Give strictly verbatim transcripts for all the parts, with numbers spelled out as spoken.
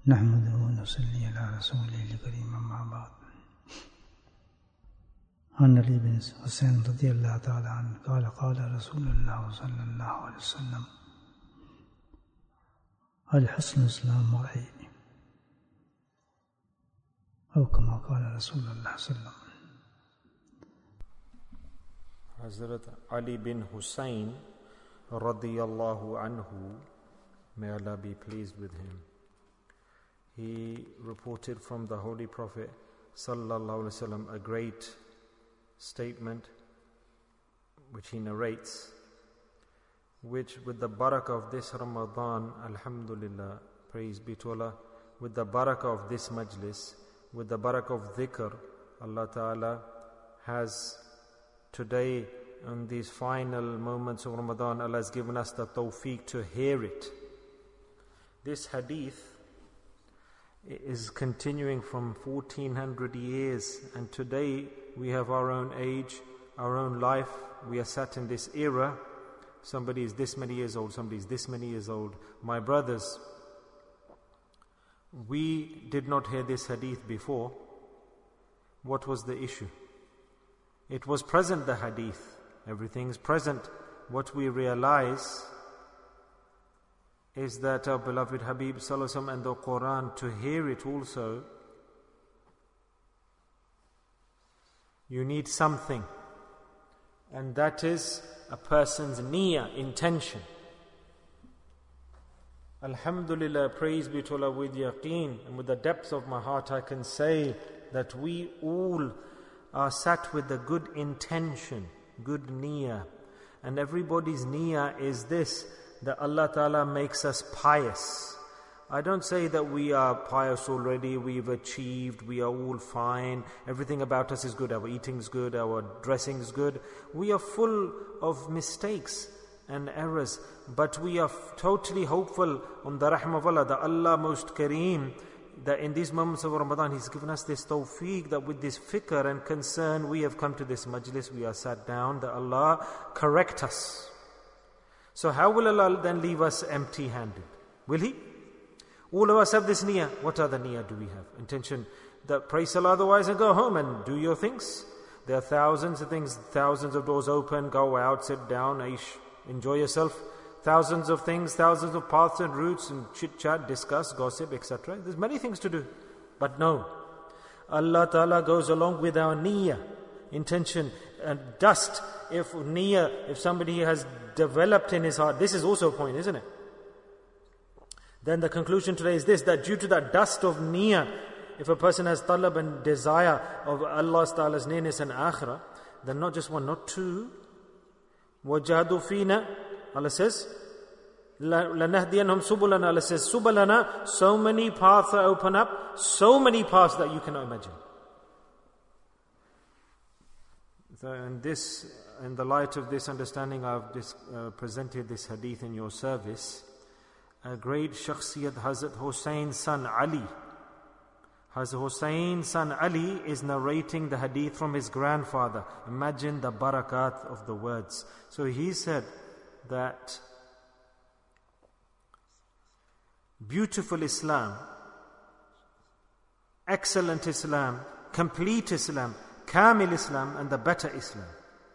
نحمده ونصلي على رسوله الكريم أما بعد. عن علي بن حسين رضي الله تعالى عنه قال قال رسول الله صلى الله عليه وسلم الحسن الإسلام مرعي أو كما قال رسول الله صلى الله عليه وسلم. Hazrat Ali bin Hussein radiyallahu anhu, may Allah be pleased with him, he reported from the Holy Prophet sallallahu alaihi wasallam a great statement which he narrates, which with the barakah of this Ramadan, alhamdulillah, praise be to Allah, with the barakah of this majlis, with the barakah of dhikr, Allah Ta'ala has today, in these final moments of Ramadan, Allah has given us the tawfiq to hear it. This hadith is continuing from fourteen hundred years, and today we have our own age, our own life. We are sat in this era. Somebody is this many years old, somebody is this many years old. My brothers, we did not hear this hadith before. What was the issue? It was present, the hadith. Everything is present. What we realize is that our beloved Habib Sallallahu Alaihi Wasallam and the Quran, to hear it also, you need something. And that is a person's niyyah, intention. Alhamdulillah, praise be to Allah, with yaqeen and with the depths of my heart I can say that we all are sat with a good intention, good niyyah. And everybody's niyyah is this, that Allah Ta'ala makes us pious. I don't say that we are pious already, we've achieved, we are all fine, everything about us is good, our eating is good, our dressing is good. We are full of mistakes and errors, but we are f- totally hopeful on the rahmah of Allah, that Allah most kareem, that in these moments of Ramadan He's given us this tawfiq, that with this fikr and concern we have come to this majlis, we are sat down, that Allah correct us. So how will Allah then leave us empty-handed? Will He? All of us have this niyyah. What other niyyah do we have? Intention that pray salah otherwise and go home and do your things. There are thousands of things, thousands of doors open, go out, sit down, aish, enjoy yourself. Thousands of things, thousands of paths and routes and chit-chat, discuss, gossip, et cetera. There's many things to do. But no, Allah Ta'ala goes along with our niyyah, intention, and dust. If niyyah, if somebody has developed in his heart, this is also a point, isn't it? Then the conclusion today is this, that due to that dust of niyyah, if a person has talab and desire of Allah Ta'ala's nearness and akhirah, then not just one, not two. وَجَهَدُوا فِينَا, Allah says, لَنَهْدِيَنْهُمْ سُبُلَنَا, Allah says, subulana, so many paths are open up, so many paths that you cannot imagine. So in this, in the light of this understanding, I've dis, uh, presented this hadith in your service. A great shakhsiyat, Hazrat Hussein's son Ali. Hazrat Hussein's son Ali is narrating the hadith from his grandfather. Imagine the barakat of the words. So he said that beautiful Islam, excellent Islam, complete Islam, kamil Islam, and the better Islam.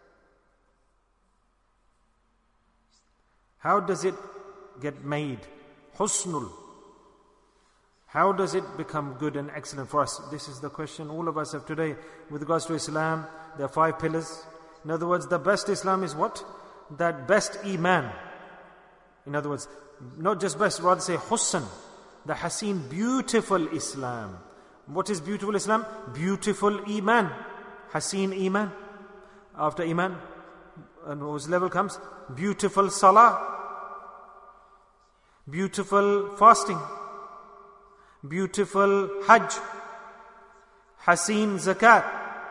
How does it get made? Husnul. How does it become good and excellent for us? This is the question all of us have today with regards to Islam. There are five pillars. In other words, the best Islam is what? That best Iman. In other words, not just best, rather say Husn. The Hasin, beautiful Islam. What is beautiful Islam? Beautiful Iman. Hasin Iman. After Iman, and whose level comes? Beautiful Salah. Beautiful fasting. Beautiful Hajj. Hasin Zakat.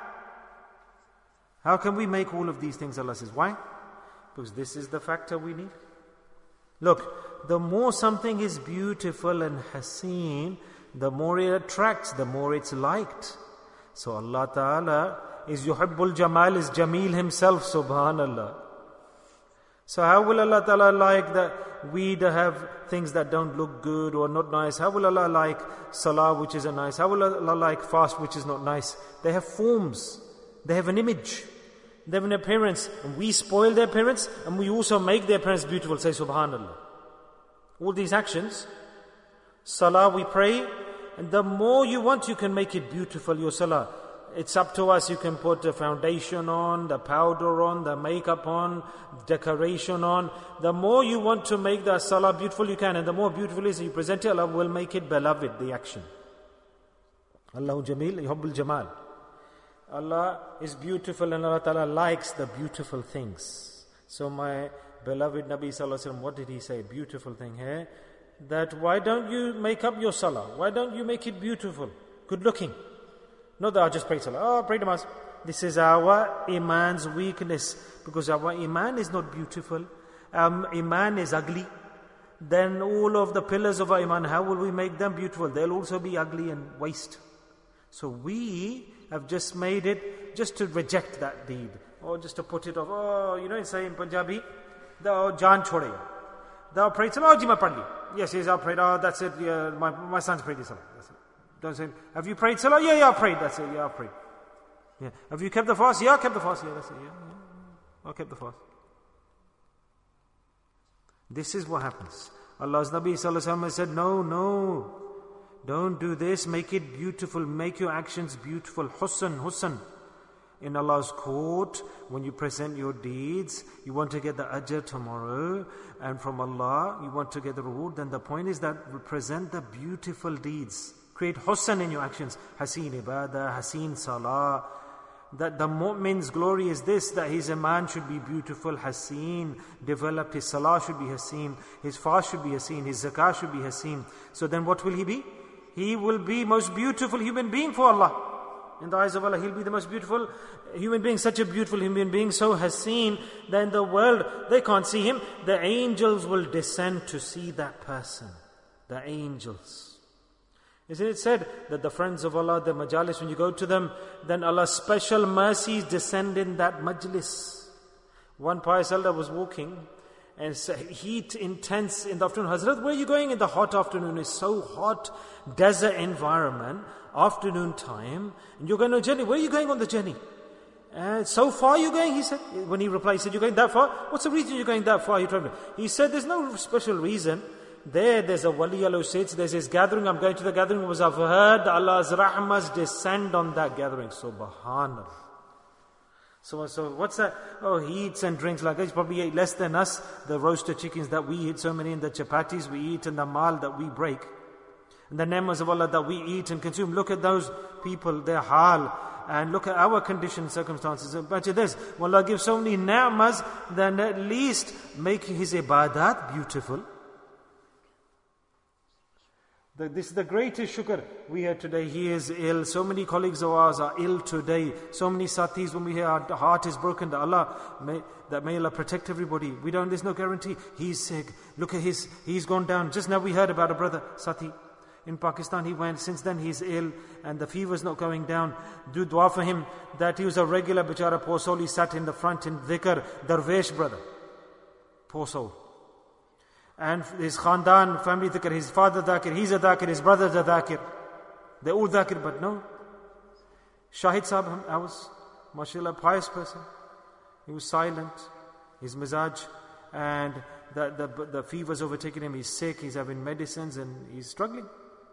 How can we make all of these things? Allah says, why? Because this is the factor we need. Look, the more something is beautiful and hasin, the more it attracts, the more it's liked. So Allah Ta'ala is yuhibbul jamal, is Jameel Himself, subhanallah. So how will Allah Ta'ala like that we have things that don't look good or not nice? How will Allah like salah which isn't nice? How will Allah like fast which is not nice? They have forms. They have an image. They have an appearance. And we spoil their appearance and we also make their appearance beautiful. Say subhanallah. All these actions, salah we pray, and the more you want you can make it beautiful, your salah. It's up to us. You can put the foundation on, the powder on, the makeup on, decoration on. The more you want to make the salah beautiful you can, and the more beautiful it is you present it, Allah will make it beloved, the action. Allahu Jameel, Yuhibbul Jamal. Allah is beautiful and Allah Ta'ala likes the beautiful things. So my beloved Nabi Sallallahu Alaihi Wasallam, what did he say? Beautiful thing here. That why don't you make up your salah? Why don't you make it beautiful, good looking? Not that I just pray salah. Oh, pray namaz. This is our iman's weakness. Because our iman is not beautiful. Um, iman is ugly. Then all of the pillars of our iman, how will we make them beautiful? They'll also be ugly and waste. So we have just made it just to reject that deed. Or just to put it off. Oh, you know, it's saying in Punjabi, the jaan chode. Thou prayed salah. Oh, ji, main pad li. Yes, yes, I prayed. Oh, that's it. Yeah, my, my son's prayed salah. That's it. Don't say, have you prayed salah? Yeah, yeah, I prayed. That's it. Yeah, I prayed. Yeah. Have you kept the fast? Yeah, I kept the fast. Yeah, that's it. Yeah, yeah. I kept the fast. This is what happens. Allah's Nabi Sallallahu Alaihi Wasallam said, no, no. Don't do this. Make it beautiful. Make your actions beautiful. Husn, husn. In Allah's court, when you present your deeds, you want to get the ajr tomorrow, and from Allah, you want to get the reward. Then the point is that present the beautiful deeds. Create husn in your actions. Haseen ibadah, haseen salah. That the mu'min's glory is this, that his iman should be beautiful, haseen, developed, his salah should be haseen, his fast should be haseen, his zakah should be haseen. So then what will he be? He will be most beautiful human being for Allah. In the eyes of Allah, he'll be the most beautiful human being, such a beautiful human being, so haseen, that in the world, they can't see him. The angels will descend to see that person. The angels. Isn't it said that the friends of Allah, the majalis, when you go to them, then Allah's special mercies descend in that majlis. One pious elder was walking, and heat intense in the afternoon. Hazrat, where are you going in the hot afternoon? It's so hot, desert environment, afternoon time, and you're going on a journey. Where are you going on the journey? Uh, so far you're going, he said. When he replied, he said, you're going that far? What's the reason you're going that far? He told me. He said, there's no special reason. There, there's a wali Allah sits, there's his gathering. I'm going to the gathering because I've heard Allah's rahmahs descend on that gathering. Subhanallah. So, so what's that? Oh, he eats and drinks like that. He probably ate less than us. The roasted chickens that we eat, so many in the chapatis we eat, and the mal that we break. And the nemas of Allah that we eat and consume. Look at those people, their hal. And look at our condition and circumstances. But it is, when Allah gives so many ni'mas, then at least make his ibadat beautiful. This is the greatest shukr we had today. He is ill. So many colleagues of ours are ill today. So many sathis, when we hear our heart is broken, that Allah may, that may Allah protect everybody. We don't, there's no guarantee. He's sick. Look at his, he's gone down. Just now we heard about a brother, Sathi. In Pakistan he went. Since then he's ill and the fever's not going down. Do dua for him that he was a regular bichara, poor soul. He sat in the front in dhikr. Darvesh brother. Poor soul. And his khandan, family dhikr, his father dhakir, he's a dhakir, his brother's a dhakir. They're all dhakir, but no. Shahid Sahib, I was, mashallah, pious person. He was silent, his mizaj, and the, the, the fever's overtaken him, he's sick, he's having medicines, and he's struggling.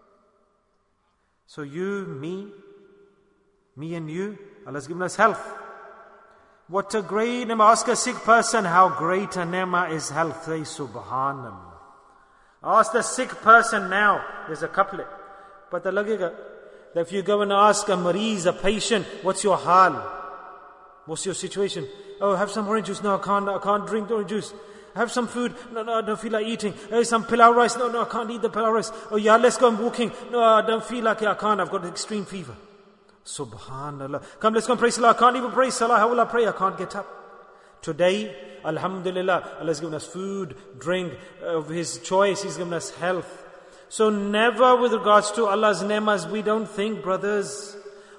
So you, me, me and you, Allah's given us health. What a great nema. Ask a sick person how great a nema is health. Say subhanallah. Ask the sick person now. There's a couplet. Pata lagega. That if you go and ask a mariz, a patient, what's your hal? What's your situation? Oh, have some orange juice. No, I can't, I can't drink orange juice. Have some food. No, no, I don't feel like eating. Oh, some pilau rice. No, no, I can't eat the pilau rice. Oh yeah, let's go and walking. No, I don't feel like it. I can't. I've got extreme fever. Subhanallah. Come, let's go and pray salah. I can't even pray salah. How will I pray? I can't get up. Today, alhamdulillah, Allah has given us food, drink of His choice. He's given us health. So never with regards to Allah's nemas, we don't think, brothers,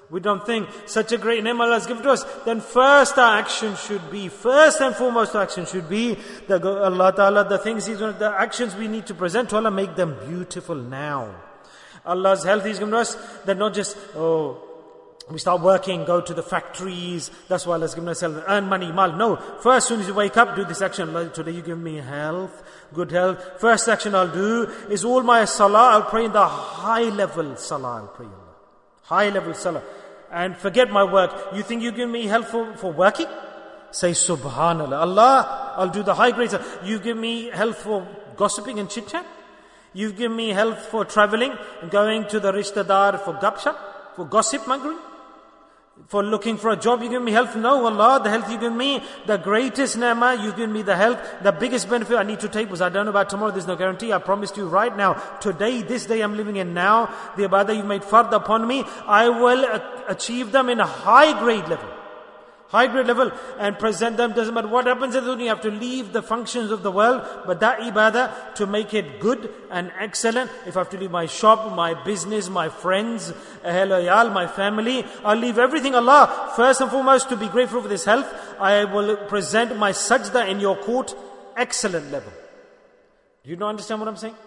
We don't think such a great name Allah has given to us. Then first our action should be, first and foremost our action should be, that Allah Ta'ala, the things He's going to, the actions we need to present to Allah, make them beautiful now. Allah's health He's given to us, that not just, oh, we start working, go to the factories, that's why Allah's given us health, earn money, mal. No, first as soon as you wake up, do this action. Allah, today you give me health, good health. First action I'll do is all my salah, I'll pray in the high level salah, I'll pray Allah. High level salah. And forget my work. You think you give me health for, for working? Say Subhanallah. Allah, I'll do the high grades. You give me health for gossiping and chit chat? You give me health for traveling, going to the rishtadar for gupshup, for gossip mongering? For looking for a job, you give me health? No, Allah, the health you give me, the greatest ni'mah, you give me the health, the biggest benefit I need to take was I don't know about tomorrow, there's no guarantee. I promised you right now, today, this day I'm living in now, the ibadah you made fard upon me, I will achieve them in a high grade level. High grade level and present them. Doesn't matter what happens in the dunya, you have to leave the functions of the world, but that ibadah to make it good and excellent. If I have to leave my shop, my business, my friends, ahl ayal, my family, I'll leave everything. Allah, first and foremost, to be grateful for this health, I will present my sajda in your court, excellent level. Do you not understand what I'm saying?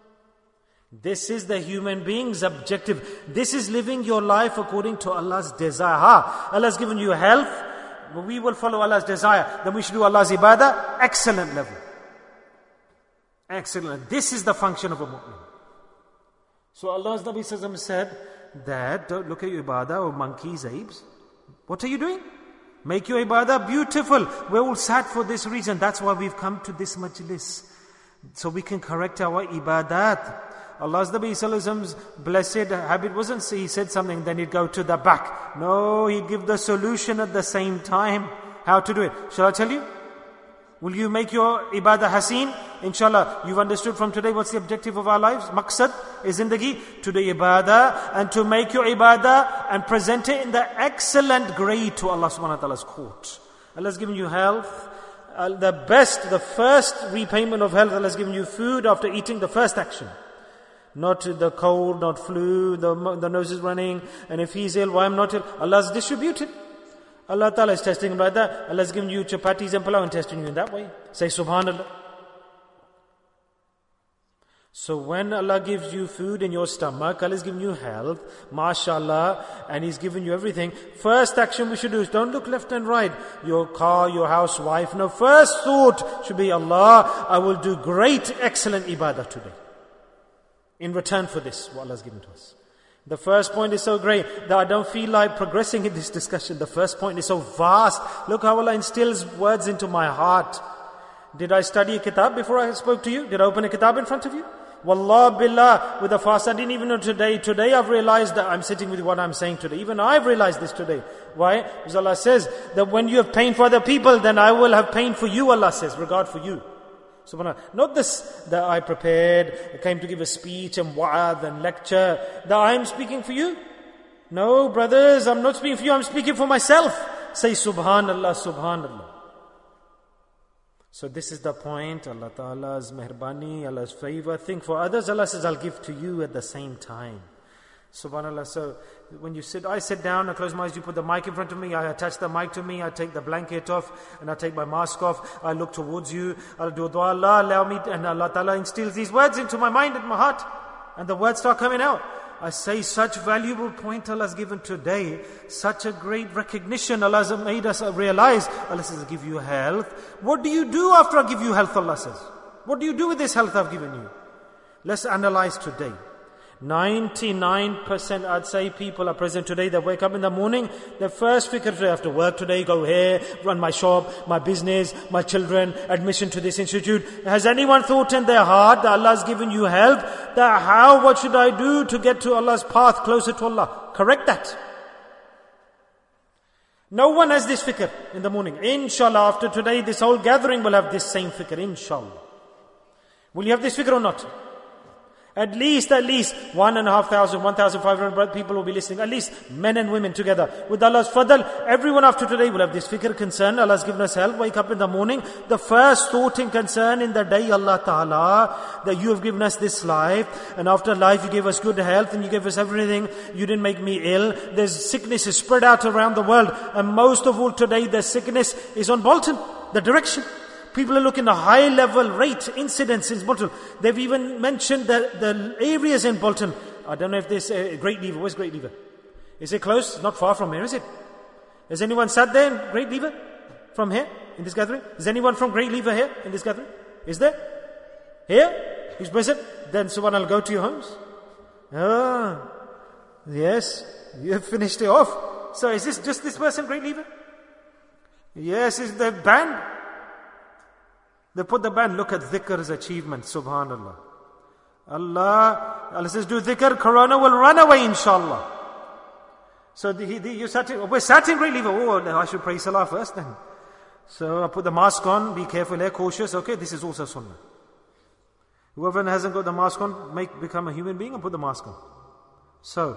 This is the human being's objective. This is living your life according to Allah's desire. Ha, Allah's given you health, but we will follow Allah's desire. Then we should do Allah's ibadah, excellent level. Excellent. This is the function of a mu'min. So Allah's Nabi Sallallahu Alaihi Wasallam said that, don't look at your ibadah or monkeys, apes. What are you doing? Make your ibadah beautiful. We're all sad for this reason. That's why we've come to this majlis. So we can correct our ibadat. Allah's Nabi Sallallahu Alaihi Wasallam's blessed habit wasn't he said something, then he'd go to the back. No, he'd give the solution at the same time. How to do it? Shall I tell you? Will you make your ibadah haseen? Inshallah, you've understood from today what's the objective of our lives. Maqsad is zindagi, to do ibadah and to make your ibadah and present it in the excellent grade to Allah subhanahu wa ta'ala's court. Allah's given you health. Uh, the best, the first repayment of health, Allah's given you food after eating, the first action. Not the cold, not flu, the, the nose is running, and if he's ill, why I'm not ill? Allah's distributed. Allah Ta'ala is testing him like that. Allah's given you chapatis and palaw and testing you in that way. Say Subhanallah. So when Allah gives you food in your stomach, Allah has given you health, mashallah, and He's given you everything. First action we should do is don't look left and right. Your car, your house, wife. No, first thought should be, Allah, I will do great, excellent ibadah today. In return for this, what Allah has given to us. The first point is so great that I don't feel like progressing in this discussion. The first point is so vast. Look how Allah instills words into my heart. Did I study a kitab before I spoke to you? Did I open a kitab in front of you? Wallah billah, with the fast, I didn't even know today. Today I've realized that I'm sitting with what I'm saying today. Even I've realized this today. Why? Because Allah says that when you have pain for other people, then I will have pain for you, Allah says, regard for you. Subhanallah. Not this, that I prepared, I came to give a speech and wa'ad and lecture, that I am speaking for you. No, brothers, I'm not speaking for you, I'm speaking for myself. Say Subhanallah, Subhanallah. So this is the point, Allah Ta'ala's mehrbani, Allah's favor. Think for others, Allah says, I'll give to you at the same time. Subhanallah. So when you sit, I sit down, I close my eyes, you put the mic in front of me, I attach the mic to me, I take the blanket off, and I take my mask off, I look towards you, I'll do dua, Allah allow me, and Allah Ta'ala instills these words into my mind and my heart, and the words start coming out. I say such valuable point Allah has given today, such a great recognition Allah has made us realize. Allah says, I give you health. What do you do after I give you health, Allah says? What do you do with this health I've given you? Let's analyze today. ninety-nine percent I'd say people are present today that wake up in the morning, their first fikr today, I have to work today, go here, run my shop, my business, my children, admission to this institute. Has anyone thought in their heart that Allah has given you help, that how, what should I do to get to Allah's path, closer to Allah? Correct that. No one has this fikr in the morning. Inshallah, after today, this whole gathering will have this same fikr, inshallah. Will you have this fikr or not? At least, at least, one and a half thousand, one thousand five hundred people will be listening. At least, men and women together. With Allah's fadl, everyone after today will have this fikr concern. Allah's given us help. Wake up in the morning. The first thought and concern in the day, Allah Ta'ala, that you have given us this life. And after life, you gave us good health and you gave us everything. You didn't make me ill. There's sickness is spread out around the world. And most of all today, the sickness is on Bolton, the direction. People are looking at high level rate incidents in Bolton. They've even mentioned the, the areas in Bolton. I don't know if there's a Great Lever. Where's Great Lever? Is it close? Not far from here, is it? Has anyone sat there in Great Lever? From here? In this gathering? Is anyone from Great Lever here in this gathering? Is there? Here? Who's present? Then someone will go to your homes. Ah, yes. You have finished it off. So is this just this person, Great Lever? Yes, is the band? They put the band, look at dhikr's achievement, subhanallah. Allah, Allah says, do dhikr, corona will run away, inshallah. So the, the, you sat in, we're sat in Great Lever. Oh, I should pray salah first then. So I put the mask on, be careful here, cautious. Okay, this is also sunnah. Whoever hasn't got the mask on, make become a human being and put the mask on. So,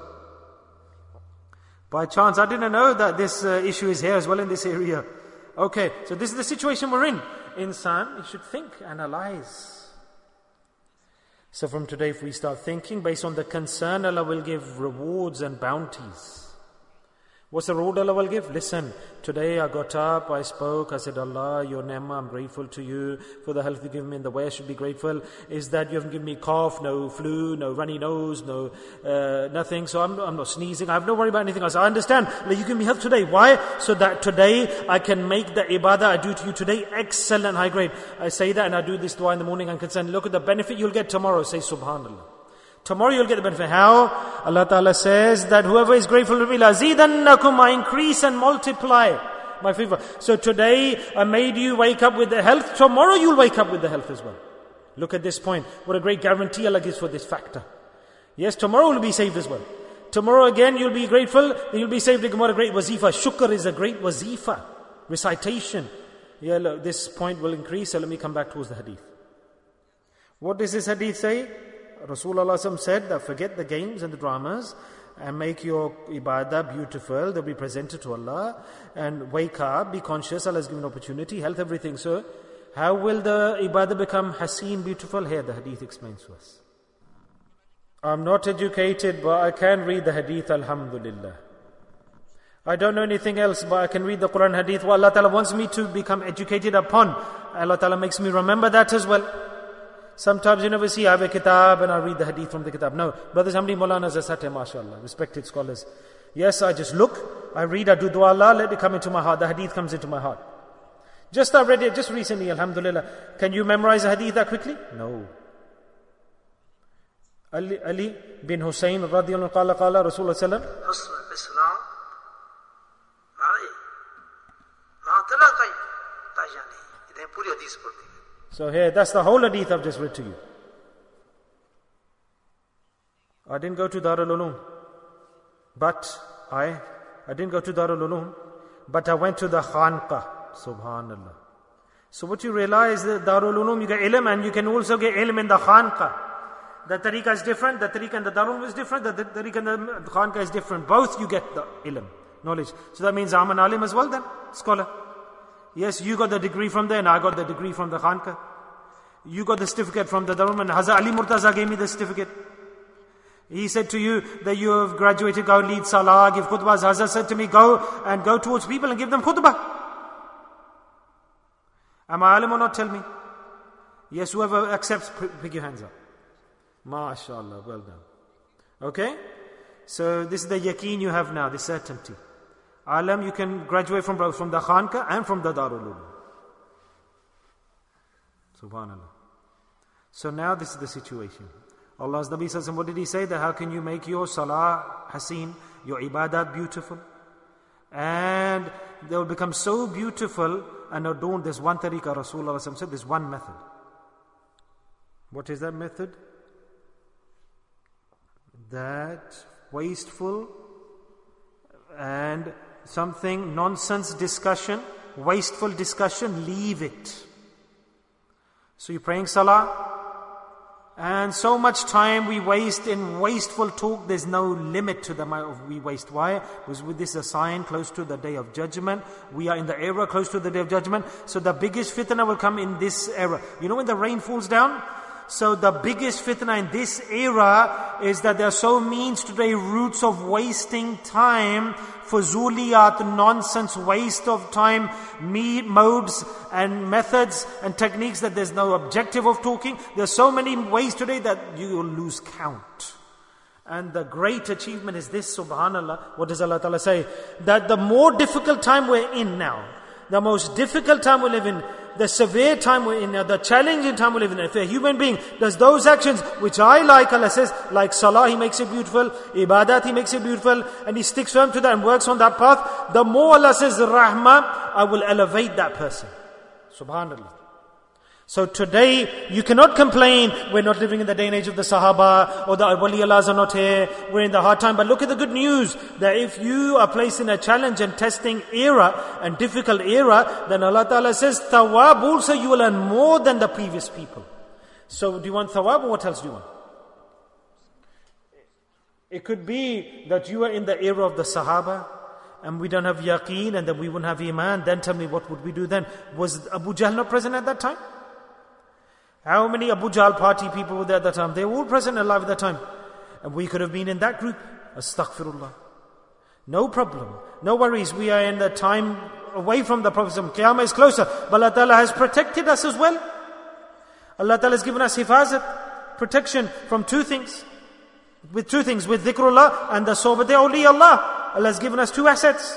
by chance, I didn't know that this uh, issue is here as well in this area. Okay, so this is the situation we're in. Insan, you should think, analyze. So from today, if we start thinking based on the concern, Allah will give rewards and bounties. What's the reward Allah will give? Listen, today I got up, I spoke, I said, Allah, your ni'mah, I'm grateful to you for the health you give me, and the way I should be grateful is that you haven't given me cough, no flu, no runny nose, no uh, nothing, so I'm, I'm not sneezing, I have no worry about anything else. I understand that you give me health today. Why? So that today I can make the ibadah I do to you today excellent, high grade. I say that and I do this dua in the morning and concern. Look at the benefit you'll get tomorrow. Say subhanallah. Tomorrow you'll get the benefit. How? Allah Ta'ala says that whoever is grateful to me, lazidannakum, I increase and multiply my favor. So today I made you wake up with the health. Tomorrow you'll wake up with the health as well. Look at this point. What a great guarantee Allah gives for this factor. Yes, tomorrow you'll be saved as well. Tomorrow again you'll be grateful, then you'll be saved. What a great wazifa. Shukr is a great wazifa. Recitation. Yeah, look, this point will increase. So let me come back towards the hadith. What does this hadith say? Rasulullah said that forget the games and the dramas and make your ibadah beautiful. They'll be presented to Allah. And wake up, be conscious. Allah has given opportunity, health, everything. So how will the ibadah become haseen, beautiful? Here the hadith explains to us. I'm not educated, but I can read the hadith, alhamdulillah. I don't know anything else, but I can read the Quran hadith. What Allah Ta'ala wants me to become educated upon, Allah Ta'ala makes me remember that as well. Sometimes you never see, I have a kitab and I read the hadith from the kitab. No, brothers, how many Maulanas are sat here, mashallah, respected scholars. Yes, I just look, I read, I do dua, Allah, let it come into my heart. The hadith comes into my heart. Just I read it, just recently, alhamdulillah. Can you memorize a hadith that quickly? No. Ali, Ali bin Hussein, radiyallahu qala qala, Rasulullah sallam. So here, that's the whole hadith I've just read to you. I didn't go to Darul Ulum, but I, I didn't go to Darul Ulum, but I went to the Khanqa, subhanallah. So what you realize that Darul Ulum, you get ilm and you can also get ilm in the Khanqa. The tariqah is different, the tariqah and the Darul Ulum is different, the tariqah and the Khanqa is different. Both you get the ilm, knowledge. So that means I'm an alim as well then, scholar. Yes, you got the degree from there and I got the degree from the Khanqa. You got the certificate from the Darul and Hazrat Ali Murtaza gave me the certificate. He said to you that you have graduated, go lead salah, give khutbahs. Hazrat said to me, go and go towards people and give them khutbah. Am I alim or not? Tell me. Yes, whoever accepts, pick your hands up. MashaAllah, well done. Okay? So this is the yaqeen you have now, the certainty. Alam, you can graduate from both, from the Khanqa and from the Darul Ulum. Subhanallah. So now this is the situation. Allah's Nabi Sallallahu Alaihi Wasallam, what did he say? That how can you make your salah haseen, your ibadat beautiful? And they will become so beautiful and adorned. There's one tariqah, Rasulullah Sallallahu Alaihi Wasallam said, there's one method. What is that method? That wasteful and something nonsense discussion, wasteful discussion, leave it. So you're praying salah, And so much time we waste in wasteful talk, there's no limit to the amount of we waste. Why? Because with this a sign close to the day of judgment. We are in the era close to the day of judgment. So the biggest fitna will come in this era. You know when the rain falls down? So the biggest fitna in this era is that there are so means today, roots of wasting time, fuzuliyat, nonsense, waste of time, me, modes and methods and techniques that there's no objective of talking. There's so many ways today that you will lose count. And the great achievement is this, subhanallah. What does Allah Ta'ala say? That the more difficult time we're in now, the most difficult time we live in, the severe time we're in now, the challenging time we live in, if a human being does those actions which I like, Allah says, like salah, He makes it beautiful, ibadat, He makes it beautiful, and he sticks firm to that and works on that path, the more Allah says, rahmah, I will elevate that person. Subhanallah. So today, you cannot complain, we're not living in the day and age of the Sahaba, or the Wali Allahs are not here, we're in the hard time. But look at the good news, that if you are placed in a challenge and testing era, and difficult era, then Allah Ta'ala says, thawab also you will earn more than the previous people. So do you want thawab, or what else do you want? It could be that you are in the era of the Sahaba, and we don't have yaqeen, and then we wouldn't have iman. Then tell me, what would we do then? Was Abu Jahl not present at that time? How many Abu Jahl party people were there at that time? They were all present alive at that time. And we could have been in that group. Astaghfirullah. No problem. No worries. We are in the time away from the Prophet. Qiyamah is closer. But Allah Ta'ala has protected us as well. Allah Ta'ala has given us hifazat, protection from two things. With two things. With dhikrullah and the sohbat awliya. Allah has given us two assets.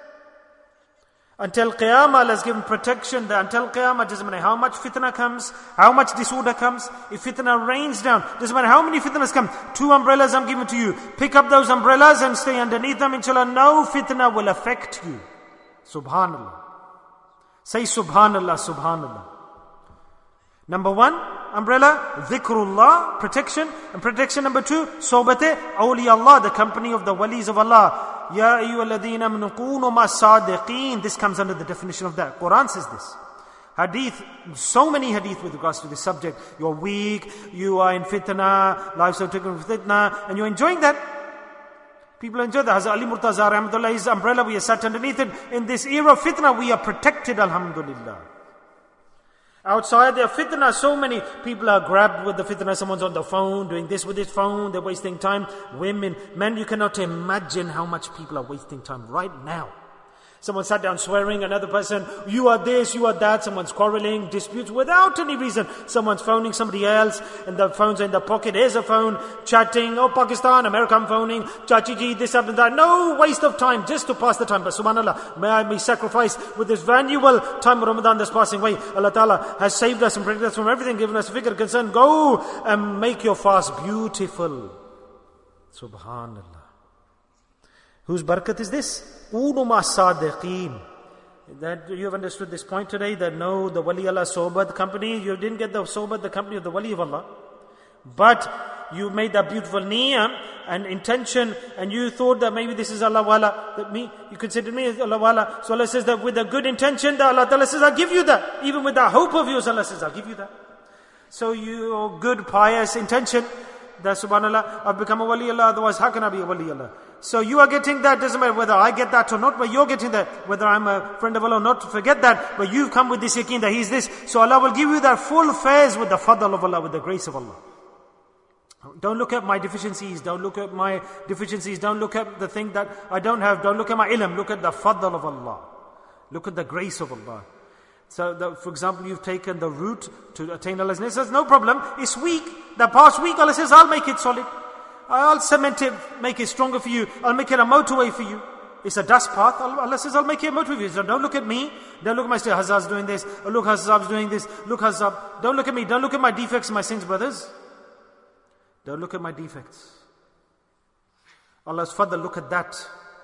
Until Qiyamah, Allah has given protection. Until Qiyamah, doesn't matter how much fitna comes, how much disorder comes. If fitna rains down, doesn't matter how many fitnas come. Two umbrellas I'm giving to you. Pick up those umbrellas and stay underneath them. Inshallah, no fitna will affect you. Subhanallah. Say Subhanallah, Subhanallah. Number one, umbrella, dhikrullah, protection. And protection number two, sohbate awliya, the company of the walis of Allah. Ya ayyuhalladhina amanu kunu ma'as-sadiqeen. This comes under the definition of that. Quran says this. Hadith, so many hadith with regards to this subject. You're weak, you are in fitna, life's so taken with fitna, and you're enjoying that. People enjoy that. Hazrat Ali Murtaza Rahmatullah, his umbrella, we are sat underneath it. In this era of fitna, we are protected, alhamdulillah. Outside there are fitna, so many people are grabbed with the fitna. Someone's on the phone, doing this with his phone, they're wasting time. Women, men, you cannot imagine how much people are wasting time right now. Someone sat down swearing, another person, you are this, you are that. Someone's quarreling, disputes without any reason. Someone's phoning somebody else, and the phone's in the pocket. Here's a phone, chatting, oh Pakistan, America, I'm phoning, Chachi ji, this, that, and that. No waste of time, just to pass the time. But subhanAllah, may I be sacrificed with this valuable time of Ramadan that's passing away. Allah Ta'ala has saved us and protected us from everything, given us fikr, concern. Go and make your fast beautiful. Subhanallah. Whose barakat is this? Kunu ma'as-sadiqeen. That you have understood this point today, that no, the wali Allah sohbat company, you didn't get the sohbat, the company of the wali of Allah. But you made that beautiful niyyah and intention, and you thought that maybe this is Allah wala, that me, you considered me as Allah wala. So Allah says that with a good intention, that Allah Ta'ala says, I'll give you that. Even with that hope of yours, Allah says, I'll give you that. So your good, pious intention, that subhanAllah, I've become a wali Allah, otherwise how can I be a wali Allah? So you are getting that, doesn't matter whether I get that or not, but you're getting that, whether I'm a friend of Allah or not, forget that, but you've come with this yaqeen that He's this, so Allah will give you that full faiz with the fadl of Allah, with the grace of Allah. Don't look at my deficiencies, don't look at my deficiencies, don't look at the thing that I don't have, don't look at my ilm, look at the fadl of Allah. Look at the grace of Allah. So, the, for example, you've taken the route to attain Allah's name. He says, no problem, it's weak. The past week, Allah says, I'll make it solid. I'll cement it, make it stronger for you. I'll make it a motorway for you. It's a dust path. Allah says, I'll make it a motorway for you. So don't look at me. Don't look at my state. Hazar's doing this. Oh, look, Hazar's doing this. Look, Hazar. Don't look at me. Don't look at my defects and my sins, brothers. Don't look at my defects. Allah's fadl, look at that.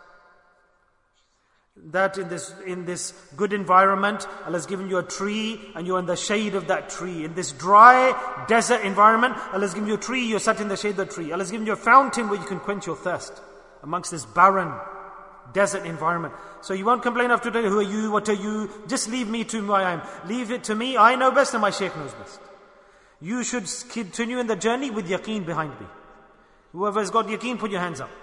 That in this in this good environment, Allah has given you a tree and you're in the shade of that tree. In this dry desert environment, Allah has given you a tree, you're sat in the shade of the tree. Allah has given you a fountain where you can quench your thirst amongst this barren desert environment. So you won't complain after today, who are you, what are you? Just leave me to who I am. Leave it to me, I know best and my shaykh knows best. You should continue in the journey with yaqeen behind me. Whoever has got yaqeen, put your hands up.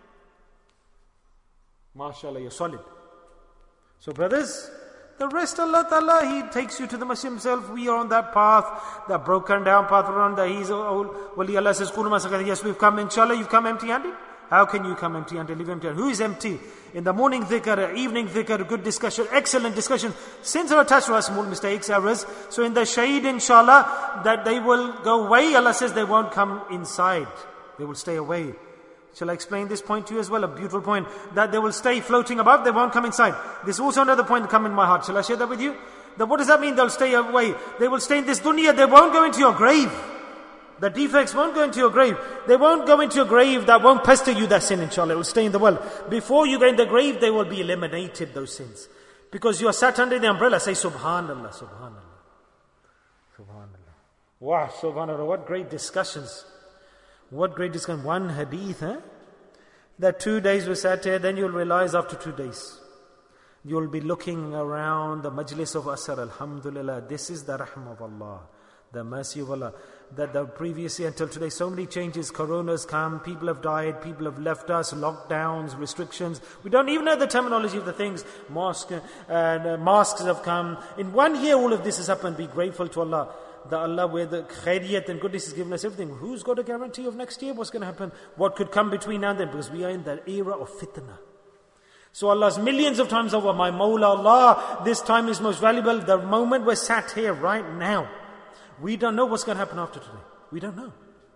MashaAllah, you're solid. So brothers, the rest Allah Ta'ala, He takes you to the Masjid Himself. We are on that path, that broken down path around that He's old. Wali Allah says, yes, we've come, inshallah, you've come empty-handed. How can you come empty-handed, live empty-handed? Who is empty? In the morning dhikr, evening dhikr, good discussion, excellent discussion. Sins are attached to us, small mistakes, errors. So in the shaheed, inshallah, that they will go away. Allah says they won't come inside. They will stay away. Shall I explain this point to you as well? A beautiful point. That they will stay floating above, they won't come inside. This is also another point that come in my heart. Shall I share that with you? That what does that mean? They'll stay away. They will stay in this dunya. They won't go into your grave. The defects won't go into your grave. They won't go into your grave. That won't pester you, that sin, inshallah. It will stay in the world. Before you go in the grave, they will be eliminated, those sins. Because you are sat under the umbrella. Say, Subhanallah, Subhanallah. Subhanallah. Wow, Subhanallah. What great discussions. What great discussion. One hadith, huh? That two days we sat here, then you'll realize after two days. You'll be looking around the majlis of Asr. Alhamdulillah. This is the rahmah of Allah. The mercy of Allah. That the previous year until today, so many changes. Corona's come, people have died, people have left us, lockdowns, restrictions. We don't even know the terminology of the things. Mosque and uh, masks have come. In one year, all of this has happened. Be grateful to Allah. That Allah, where the khairiyat and goodness has given us everything. Who's got a guarantee of next year? What's going to happen? What could come between now and then? Because we are in the era of fitna. So Allah's millions of times over, my Mawla Allah, this time is most valuable. The moment we're sat here right now. We don't know what's going to happen after today. We don't know.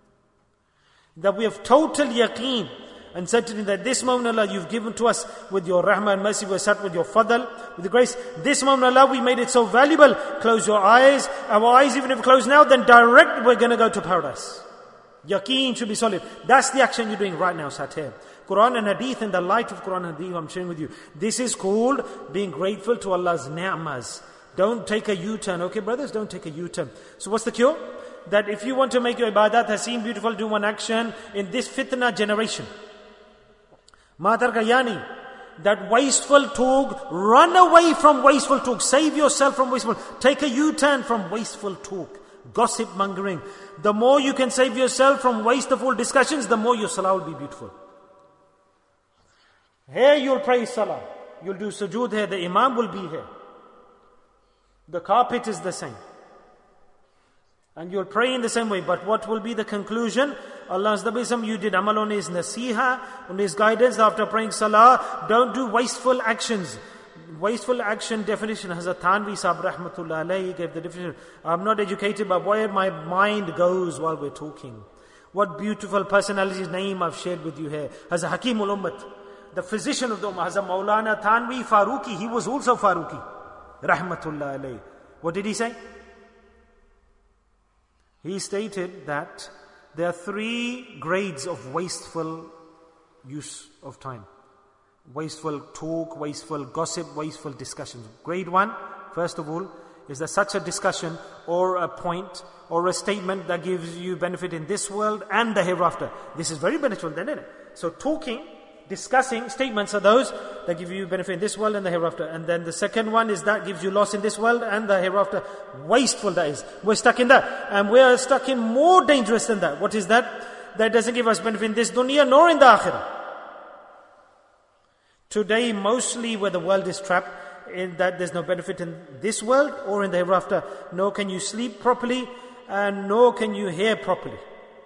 That we have total yaqeen and certainty that this moment, Allah, you've given to us with your rahmah and mercy. We're sat with your fadl, with the grace. This moment, Allah, we made it so valuable. Close your eyes. Our eyes, even if closed now, then direct, we're going to go to paradise. Yaqeen should be solid. That's the action you're doing right now, sat here. Quran and Hadith, in the light of Quran and Hadith, I'm sharing with you. This is called being grateful to Allah's ni'mas. Don't take a U-turn. Okay, brothers, don't take a U-turn. So what's the cure? That if you want to make your ibadat haseem, beautiful, do one action in this fitna generation. Matar Gayani, that wasteful talk, run away from wasteful talk. Save yourself from wasteful. Take a U-turn from wasteful talk. Gossip mongering. The more you can save yourself from wasteful discussions, the more your salah will be beautiful. Here you'll pray salah. You'll do sujood here. The imam will be here. The carpet is the same. And you'll pray in the same way. But what will be the conclusion? Allah's Nabi, you did amal on His nasiha, on His guidance after praying salah. Don't do wasteful actions. Wasteful action definition, Hazrat Thanvi Sahib Rahmatullah alayhi gave the definition. I'm not educated, but where my mind goes while we're talking. What beautiful personality's name I've shared with you here. Hazrat Hakim ul Ummat, the physician of the Ummah. Hazrat Maulana Thanvi Farooqi, he was also Farooqi. Rahmatullah alayhi. What did he say? He stated that there are three grades of wasteful use of time. Wasteful talk, wasteful gossip, wasteful discussions. Grade one, first of all, is there such a discussion or a point or a statement that gives you benefit in this world and the hereafter. This is very beneficial then, isn't it? So talking, discussing statements are those that give you benefit in this world and the hereafter. And then the second one is that gives you loss in this world and the hereafter. Wasteful that is. We're stuck in that. And we are stuck in more dangerous than that. What is that? That doesn't give us benefit in this dunya nor in the akhirah. Today, mostly where the world is trapped, in that there's no benefit in this world or in the hereafter. Nor can you sleep properly and nor can you hear properly.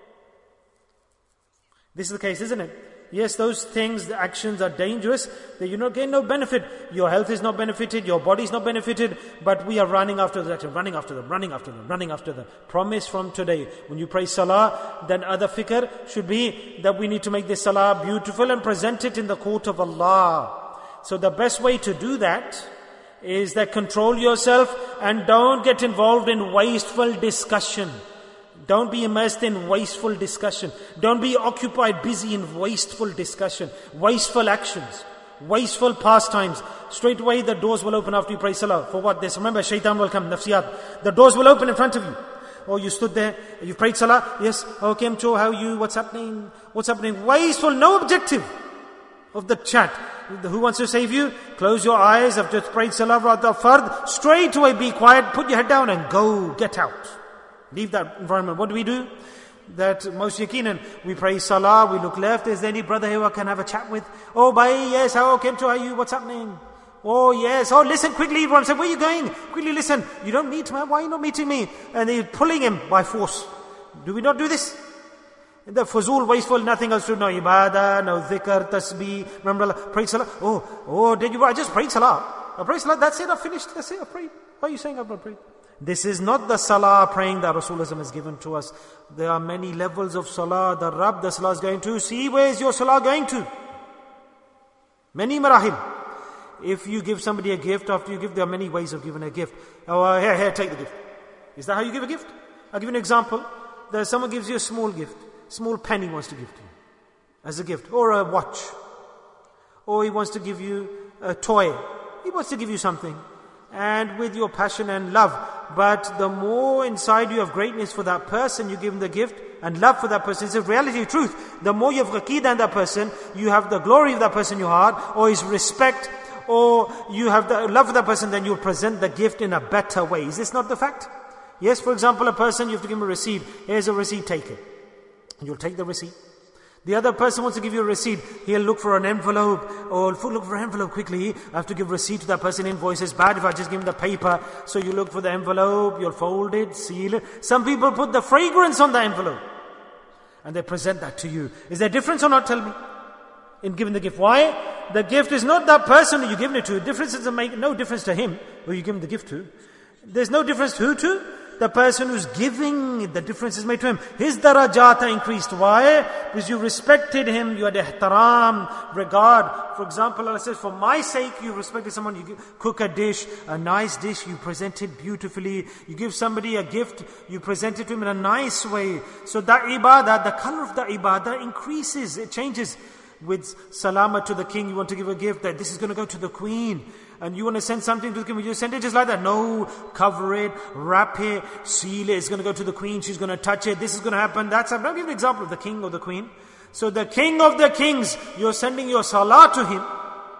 This is the case, isn't it? Yes, those things, the actions are dangerous. That you not gain no benefit. Your health is not benefited. Your body is not benefited. But we are running after the action, running after them, running after them, running after them. Promise from today. When you pray salah, then other fikr should be that we need to make this salah beautiful and present it in the court of Allah. So the best way to do that is that control yourself and don't get involved in wasteful discussion. Don't be immersed in wasteful discussion. Don't be occupied, busy in wasteful discussion, wasteful actions, wasteful pastimes. Straight away the doors will open after you pray salah. For what? This, remember, shaitan will come, nafsiyat. The doors will open in front of you. Oh, you stood there, you prayed salah. Yes, okay, I'm sure, how are you? What's happening? What's happening? Wasteful, no objective of the chat. Who wants to save you? Close your eyes. I've just prayed salah, rather fard. Straight away be quiet, put your head down and go, get out. Leave that environment. What do we do? That most yaqinan, we pray salah, we look left, is there any brother here I can have a chat with? Oh, bhai, yes, how came to you, what's happening? Oh, yes, oh, listen quickly, everyone said, where are you going? Quickly listen, you don't meet me, why are you not meeting me? And they're pulling him by force. Do we not do this? The fuzul, wasteful, nothing else to do, no ibadah, no dhikr, tasbih, remember Allah, pray salah. Oh, oh, did you, I just prayed salah. I prayed salah, that's it, I finished, that's it, I prayed. Why are you saying I've not prayed? This is not the salah praying that Rasulullah has given to us. There are many levels of salah. The Rabb, the salah is going to. See where is your salah going to? Many marahil. If you give somebody a gift, after you give, there are many ways of giving a gift. Oh, uh, here, here, take the gift. Is that how you give a gift? I'll give you an example. There's someone gives you a small gift. Small pen he wants to give to you. As a gift. Or a watch. Or he wants to give you a toy. He wants to give you something. And with your passion and love. But the more inside you have greatness for that person, you give him the gift and love for that person. It's a reality, truth. The more you have aqidah in that person, you have the glory of that person in your heart, or his respect, or you have the love for that person, then you'll present the gift in a better way. Is this not the fact? Yes, for example, a person, you have to give him a receipt. Here's a receipt, take it. You'll take the receipt. The other person wants to give you a receipt. He'll look for an envelope, or look for an envelope quickly. I have to give receipt to that person. Invoice is bad if I just give him the paper. So you look for the envelope, you'll fold it, seal it. Some people put the fragrance on the envelope. And they present that to you. Is there a difference or not? Tell me. In giving the gift. Why? The gift is not that person who you're giving it to. The difference doesn't make no difference to him who you give him the gift to. There's no difference to who to? The person who's giving, the difference is made to him. His darajat are increased. Why? Because you respected him, you had ihtaram, regard. For example, Allah says, for my sake, you respected someone, you give, cook a dish, a nice dish, you present it beautifully. You give somebody a gift, you present it to him in a nice way. So that ibadah, the color of the ibadah increases, it changes. With salama to the king, you want to give a gift that this is going to go to the queen. And you want to send something to the king, will you send it just like that? No, cover it, wrap it, seal it, it's going to go to the queen, she's going to touch it, this is going to happen, that's happening. I'll give an example of the king or the queen. So the king of the kings, you're sending your salah to him,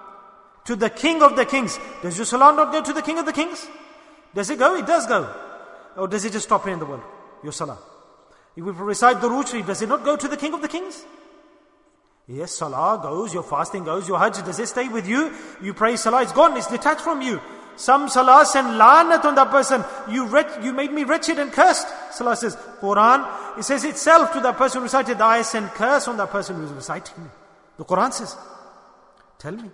to the king of the kings. Does your salah not go to the king of the kings? Does it go? It does go. Or does it just stop here in the world? Your salah. If we recite the Durood Sharif, does it not go to the king of the kings? Yes, salah goes, your fasting goes, your hajj, does it stay with you? You pray salah, it's gone, it's detached from you. Some salah send lanat on that person. You wret- you made me wretched and cursed. Salah says, Quran, it says itself to that person who recited the ayah, send curse on that person who is reciting. The Quran says, tell me.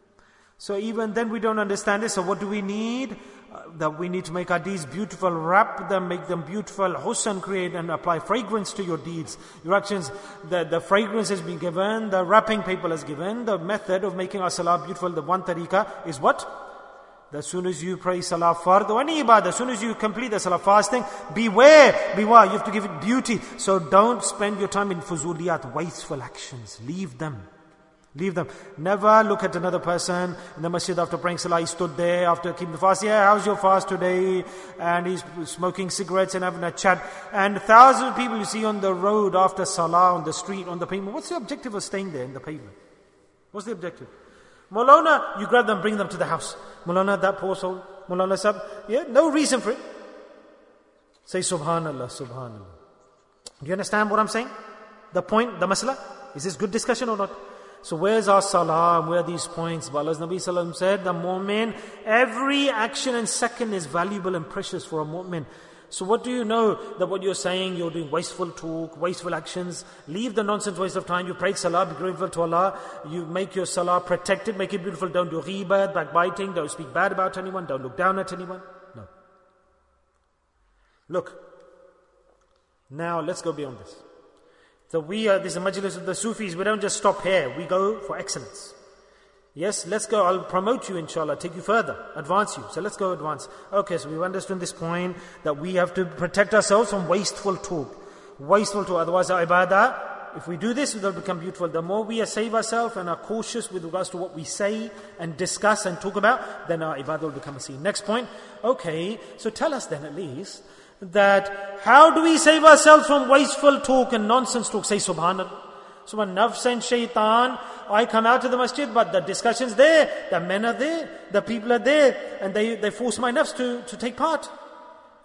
So even then we don't understand this. So what do we need? Uh, that we need to make our deeds beautiful, wrap them, make them beautiful, husn create and apply fragrance to your deeds. Your actions, the, the fragrance has been given, the wrapping paper is given, the method of making our salah beautiful, the one tariqah is what? As soon as you pray salah fard or any ibadah, as soon as you complete the salah fasting, beware, beware, you have to give it beauty. So don't spend your time in fuzuliyat, wasteful actions, leave them. Leave them. Never look at another person in the masjid after praying salah. He stood there after keeping the fast. Yeah, how's your fast today? And he's smoking cigarettes and having a chat. And thousands of people you see on the road after salah, on the street, on the pavement. What's the objective of staying there in the pavement? What's the objective? Maulana, you grab them, bring them to the house. Maulana, that poor soul. Maulana sab. Yeah, no reason for it. Say Subhanallah, Subhanallah. Do you understand what I'm saying? The point, the masala? Is this good discussion or not? So where's our salah? Where are these points? But Allah's Nabi Sallallahu Alaihi Wasallam said, the mu'min, every action and second is valuable and precious for a mu'min. So what do you know? That what you're saying, you're doing wasteful talk, wasteful actions. Leave the nonsense waste of time. You pray salah, be grateful to Allah. You make your salah protected, make it beautiful. Don't do ghibat, backbiting. Don't speak bad about anyone. Don't look down at anyone. No. Look. Now let's go beyond this. So we are, this is a majlis of the Sufis, we don't just stop here, we go for excellence. Yes, let's go, I'll promote you inshallah, take you further, advance you. So let's go advance. Okay, so we've understood this point, that we have to protect ourselves from wasteful talk. Wasteful talk, otherwise our ibadah, if we do this, it will become beautiful. The more we save ourselves and are cautious with regards to what we say and discuss and talk about, then our ibadah will become a sin. Next point, okay, so tell us then at least, that how do we save ourselves from wasteful talk and nonsense talk? Say Subhanallah. So when nafs and shaitan, I come out to the masjid, but the discussion's there, the men are there, the people are there, and they, they force my nafs to, to take part.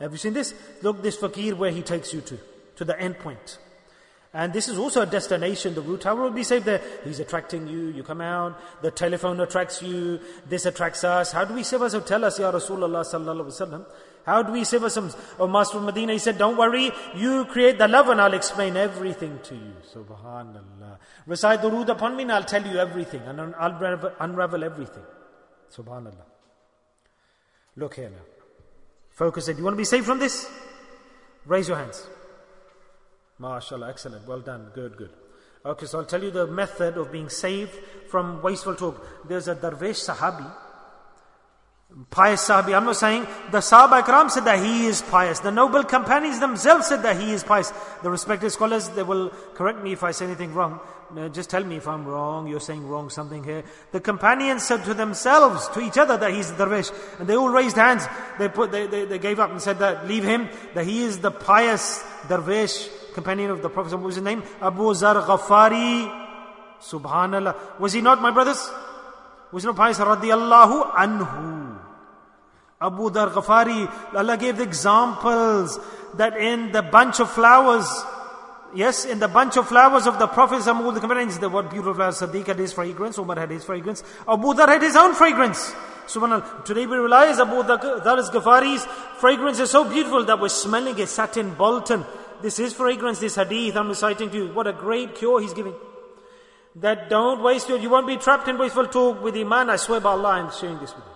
Have you seen this? Look, this fakir where he takes you to, to the end point. And this is also a destination, the route. How will we be saved there? He's attracting you, you come out, the telephone attracts you, this attracts us. How do we save ourselves? Tell us, Ya Rasulullah sallallahu alaihi wasallam. How do we save ourselves? Oh, Master of Medina, he said, don't worry, you create the love and I'll explain everything to you. Subhanallah. Recite the rood upon me and I'll tell you everything and I'll unravel, unravel everything. Subhanallah. Look here now. Focus it. You want to be saved from this? Raise your hands. MashaAllah, excellent. Well done. Good, good. Okay, so I'll tell you the method of being saved from wasteful talk. There's a Darvish Sahabi, pious Sahabi. I'm not saying the Sahaba Ikram said that he is pious. The noble companions themselves said that he is pious. The respected scholars, they will correct me if I say anything wrong. No, just tell me if I'm wrong, you're saying wrong something here. The companions said to themselves, to each other, that he's the Darvish. And they all raised hands. They put, they, they, they gave up and said that, leave him, that he is the pious Darvish, companion of the Prophet. What was his name? Abu Zar Ghafari. Subhanallah. Was he not, my brothers? Was he not pious? Radiyallahu anhu. Abu Dhar Ghafari. Allah gave the examples that in the bunch of flowers, yes, in the bunch of flowers of the Prophet, some of the companions, the what beautiful flowers. Sadiq had his fragrance, Umar had his fragrance, Abu Dhar had his own fragrance. Subhanallah. Today we realize Abu Dhar Ghafari's fragrance is so beautiful that we're smelling it, sat in Bolton. This is fragrance, this hadith I'm reciting to you. What a great cure he's giving. That don't waste your, you won't be trapped in wasteful talk with Iman. I swear by Allah, I'm sharing this with you.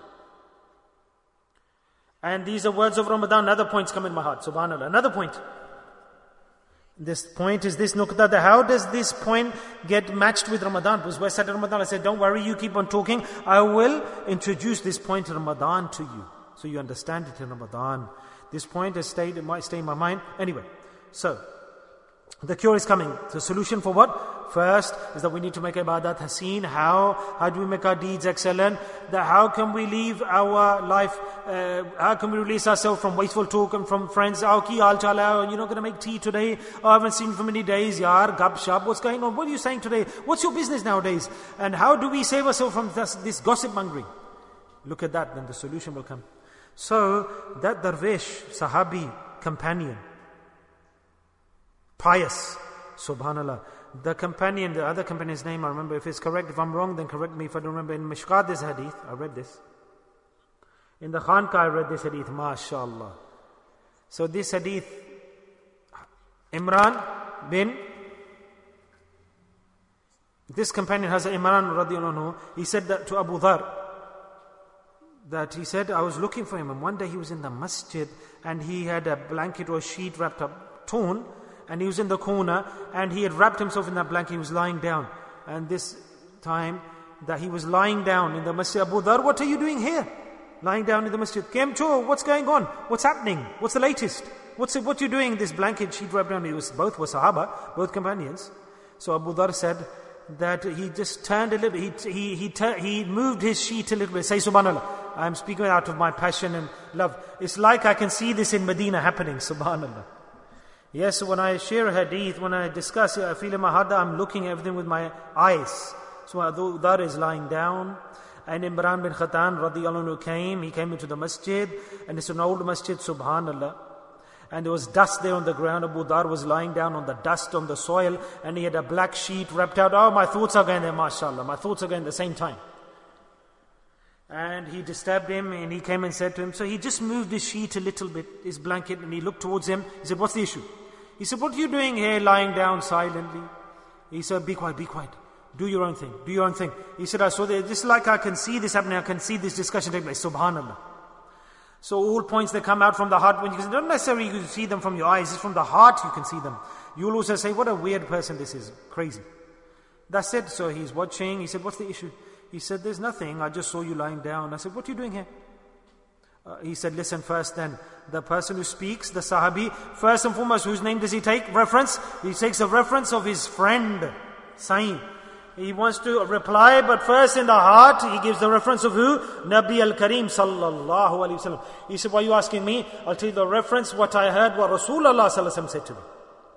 And these are words of Ramadan. Another point's come in my heart. Subhanallah. Another point. This point is this nuqta. That how does this point get matched with Ramadan? Because we're set in Ramadan. I said, don't worry, you keep on talking. I will introduce this point in Ramadan to you. So you understand it in Ramadan. This point has stayed, it might stay in my mind. Anyway. So, the cure is coming. The solution for what? First is that we need to make ibadat haseen. How? How do we make our deeds excellent? That how can we leave our life, uh, how can we release ourselves from wasteful talk and from friends? Oh, ki hal chal hai? You're not going to make tea today? Oh, I haven't seen you for many days. Yaar, gab shab, what's going on? What are you saying today? What's your business nowadays? And how do we save ourselves from this, this gossip mongering? Look at that, then the solution will come. So, that Darvish, Sahabi, companion, pious, subhanallah. The companion, the other companion's name, I remember. If it's correct, if I'm wrong, then correct me. If I don't remember, in Mishkat, this hadith, I read this. In the Khanqa, I read this hadith, mashallah. So this hadith, Imran bin, this companion has Imran radiallahu anhu, he said that to Abu Dhar, that he said, I was looking for him, and one day he was in the masjid, and he had a blanket or a sheet wrapped up, torn, and he was in the corner, and he had wrapped himself in that blanket, he was lying down. And this time that he was lying down in the masjid, Abu Dhar, what are you doing here? Lying down in the masjid. Kemcho, what's going on? What's happening? What's the latest? What's it, what you doing? This blanket sheet wrapped down. It was, both were Sahaba, both companions. So Abu Dhar said that he just turned a little, he, he, he, tur- he moved his sheet a little bit. Say subhanallah. I'm speaking out of my passion and love. It's like I can see this in Medina happening, subhanallah. Yes, when I share a hadith, when I discuss it, I feel in my heart that I'm looking at everything with my eyes. So Abu Dhar is lying down, and Imran bin Khatan radiyallahu anhu came, he came into the masjid, and it's an old masjid, subhanallah. And there was dust there on the ground. Abu Dhar was lying down on the dust, on the soil, and he had a black sheet wrapped out. Oh, my thoughts are going there, mashallah. My thoughts are going at the same time. And he disturbed him, and he came and said to him, so he just moved his sheet a little bit, his blanket, and he looked towards him. He said, what's the issue? He said, what are you doing here lying down silently? He said, be quiet, be quiet. Do your own thing, do your own thing. He said, I saw this, just like I can see this happening, I can see this discussion taking place. Subhanallah. So all points that come out from the heart, when you don't necessarily you see them from your eyes, it's from the heart you can see them. You'll also say, what a weird person this is, crazy. That's it. So he's watching, he said, what's the issue? He said, there's nothing, I just saw you lying down. I said, what are you doing here? Uh, he said, listen first then. The person who speaks, the Sahabi, first and foremost, whose name does he take? Reference? He takes a reference of his friend, Sa'id. He wants to reply, but first in the heart, he gives the reference of who? Nabi al-Kareem sallallahu alayhi wa sallam. He said, why are you asking me? I'll tell you the reference, what I heard, what Rasulullah sallallahu alayhi wa sallam said to me.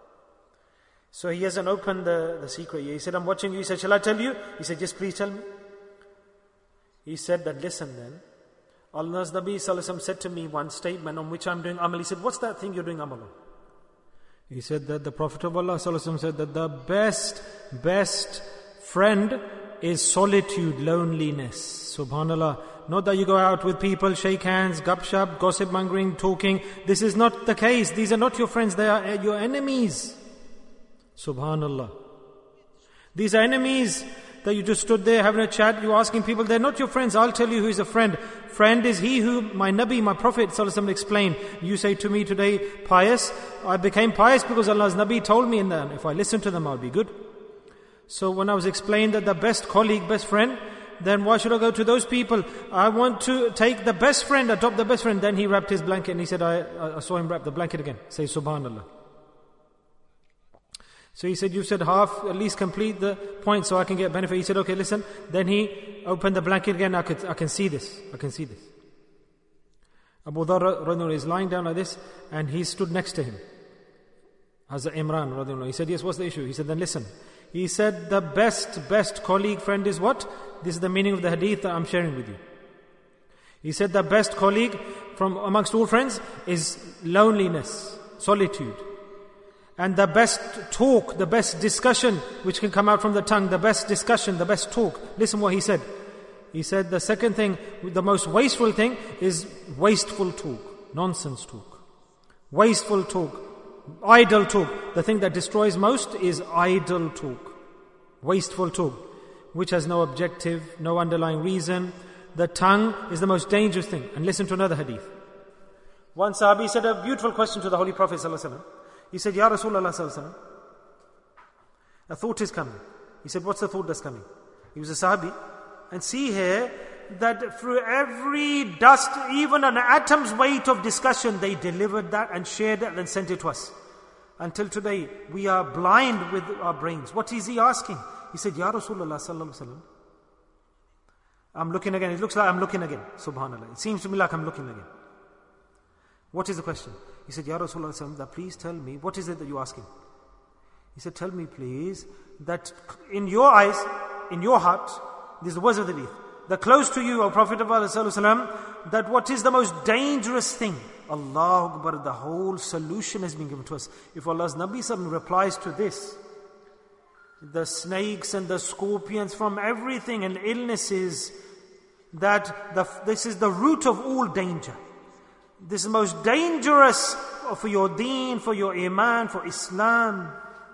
So he hasn't opened the, the secret yet. He said, I'm watching you. He said, shall I tell you? He said, yes, please tell me. He said that, listen then, Allah's Nabi Sallallahu Alaihi Wasallam said to me one statement on which I'm doing amal. He said, what's that thing you're doing amal on? He said that the Prophet of Allah Sallallahu Alaihi Wasallam said that the best, best friend is solitude, loneliness. Subhanallah. Not that you go out with people, shake hands, gupshup, gossip mongering, talking. This is not the case. These are not your friends, they are your enemies. Subhanallah. These are enemies that you just stood there having a chat, you're asking people, they're not your friends. I'll tell you who is a friend. Friend is he who my Nabi, my Prophet Sallallahu Alaihi Wasallam explained. You say to me today, pious. I became pious because Allah's Nabi told me in that. If I listen to them, I'll be good. So when I was explained that the best colleague, best friend, then why should I go to those people? I want to take the best friend, adopt the best friend. Then he wrapped his blanket and he said, I, I saw him wrap the blanket again. Say Subhanallah. So he said, you said half, at least complete the point so I can get benefit. He said, okay, listen. Then he opened the blanket again. I, could, I can see this. I can see this. Abu Dharr is lying down like this and he stood next to him. Hazrat Imran, he said, yes, what's the issue? He said, then listen. He said, the best, best colleague friend is what? This is the meaning of the hadith that I'm sharing with you. He said, the best colleague from amongst all friends is loneliness, solitude. And the best talk, the best discussion which can come out from the tongue, the best discussion, the best talk. Listen what he said. He said the second thing, the most wasteful thing is wasteful talk, nonsense talk. Wasteful talk, idle talk. The thing that destroys most is idle talk, wasteful talk, which has no objective, no underlying reason. The tongue is the most dangerous thing. And listen to another hadith. One Sahabi said a beautiful question to the Holy Prophet Sallallahu Alaihi Wasallam. He said, Ya Rasulullah Sallallahu Alaihi Wasallam, a thought is coming. He said, what's the thought that's coming? He was a Sahabi. And see here, that through every dust, even an atom's weight of discussion, they delivered that and shared it and sent it to us. Until today, we are blind with our brains. What is he asking? He said, Ya Rasulullah Sallallahu Alaihi Wasallam, I'm looking again. It looks like I'm looking again. Subhanallah. It seems to me like I'm looking again. What is the question? He said, Ya Rasulullah Sallallahu Alaihi Wasallam, please tell me, what is it that you're asking? He said, tell me please, that in your eyes, in your heart, this is the words of the hadith, that close to you, O Prophet of Allah Sallallahu Alaihi Wasallam, that what is the most dangerous thing? Allahu Akbar, the whole solution has been given to us. If Allah's Nabi Sallallahu Alaihi Wasallam replies to this, the snakes and the scorpions from everything and illnesses, that the, this is the root of all danger. This is the most dangerous for your deen, for your iman, for Islam.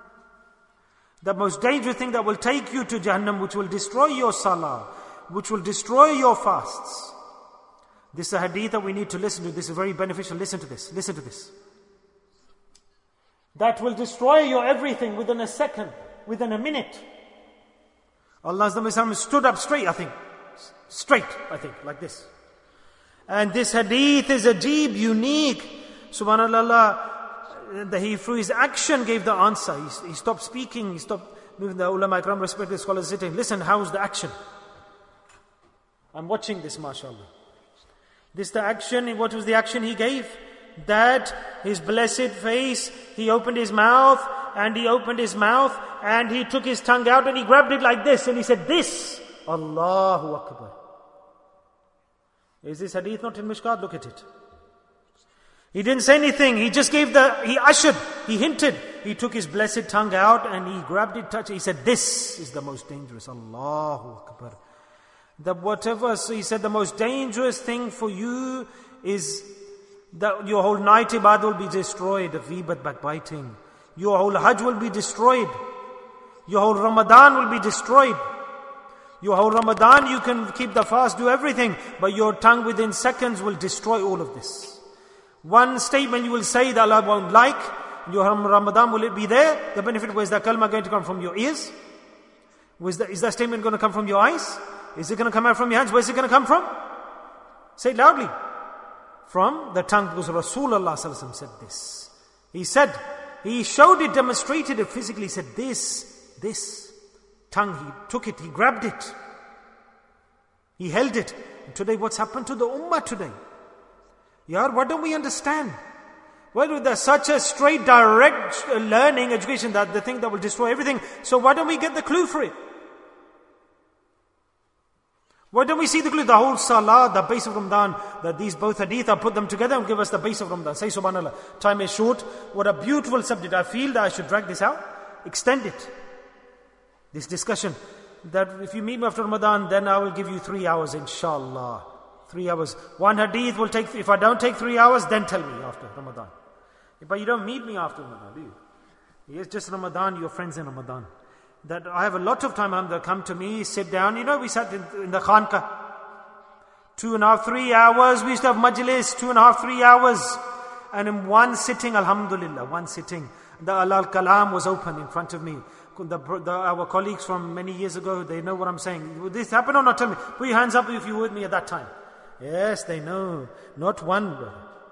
The most dangerous thing that will take you to Jahannam, which will destroy your salah, which will destroy your fasts. This is a hadith that we need to listen to. This is very beneficial. Listen to this. Listen to this. That will destroy your everything within a second, within a minute. Allah's Nabi stood up straight, I think. Straight, I think, like this. And this hadith is ajeeb, unique. Subhanallah, that he through his action gave the answer. He, he stopped speaking, he stopped moving. The ulama ikram, respected scholars sitting. Listen, how's the action? I'm watching this, mashallah. This the action, what was the action he gave? That his blessed face, he opened his mouth, and he opened his mouth, and he took his tongue out, and he grabbed it like this, and he said, this, Allahu Akbar. Is this hadith not in Mishkat? Look at it. He didn't say anything. He just gave the, he ushered, he hinted. He took his blessed tongue out and he grabbed it, touched it. He said, this is the most dangerous. Allahu Akbar. That whatever, so he said, the most dangerous thing for you is that your whole night ibadah will be destroyed, of ghibat, backbiting. Your whole hajj will be destroyed. Your whole Ramadan will be destroyed. Your whole Ramadan, you can keep the fast, do everything, but your tongue within seconds will destroy all of this. One statement you will say that Allah won't like, your Ramadan, will it be there? The benefit, where is that kalma going to come from? Your ears? Is that, is that statement going to come from your eyes? Is it going to come out from your hands? Where is it going to come from? Say it loudly. From the tongue, because Rasulullah Sallallahu Alaihi Wasallam said this. He said, he showed it, demonstrated it physically. He said, this, this. Tongue, he took it, he grabbed it. He held it. And today, what's happened to the ummah today? Yaar, what don't we understand? Well, there's such a straight, direct learning, education, that the thing that will destroy everything. So why don't we get the clue for it? Why don't we see the clue? The whole salah, the base of Ramadan, that these both hadith are put them together and give us the base of Ramadan. Say subhanallah. Time is short. What a beautiful subject. I feel that I should drag this out, extend it. This discussion. That if you meet me after Ramadan, then I will give you three hours, inshallah. Three hours. One hadith will take, if I don't take three hours, then tell me after Ramadan. But you don't meet me after Ramadan, do you? Yes, just Ramadan, your friends in Ramadan. That I have a lot of time, they come to me, sit down. You know, we sat in, in the Khanka. Two and a half, three hours. We used to have majlis, two and a half, three hours. And in one sitting, alhamdulillah, one sitting, the Al-Kalam was open in front of me. The, the, our colleagues from many years ago, they know what I'm saying. Would this happen or not? Tell me. Put your hands up if you were with me at that time. Yes, they know. Not one, brother.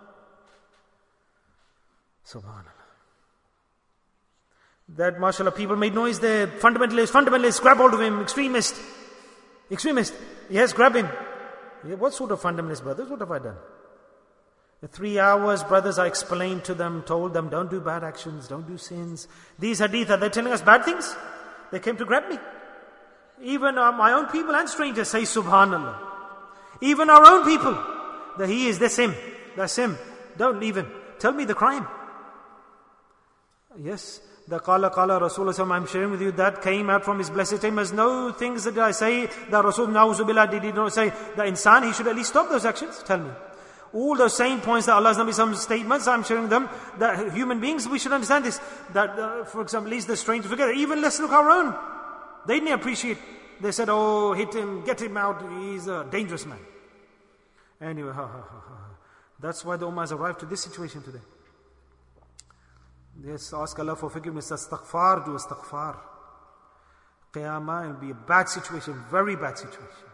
Subhanallah. That, mashallah, people made noise there. Fundamentalist, fundamentalist, grab hold of him. Extremist. Extremist. Yes, grab him. Yeah, what sort of fundamentalist, brothers? What have I done? The three hours, brothers, I explained to them, told them, don't do bad actions, don't do sins. These hadith, are they telling us bad things? They came to grab me. Even uh, my own people and strangers say subhanallah. Even our own people. That he is, that's him. That's him. Don't leave him. Tell me the crime. Yes. The Qala Qala Rasulullah, I'm sharing with you, that came out from his blessed name. There's no things that I say that Rasul Na'uzubillah did he not say. The insan, he should at least stop those actions. Tell me. All those same points that Allah's Nabi, some statements, I'm sharing them, that human beings, we should understand this. That, uh, for example, least the stranger together. Even let's look our own. They didn't appreciate. They said, oh, hit him, get him out, he's a dangerous man. Anyway, ha, ha, ha, ha. That's why the Ummah has arrived to this situation today. Yes, ask Allah for forgiveness. Astaghfar, do astaghfar. Qiyamah will be a bad situation, very bad situation.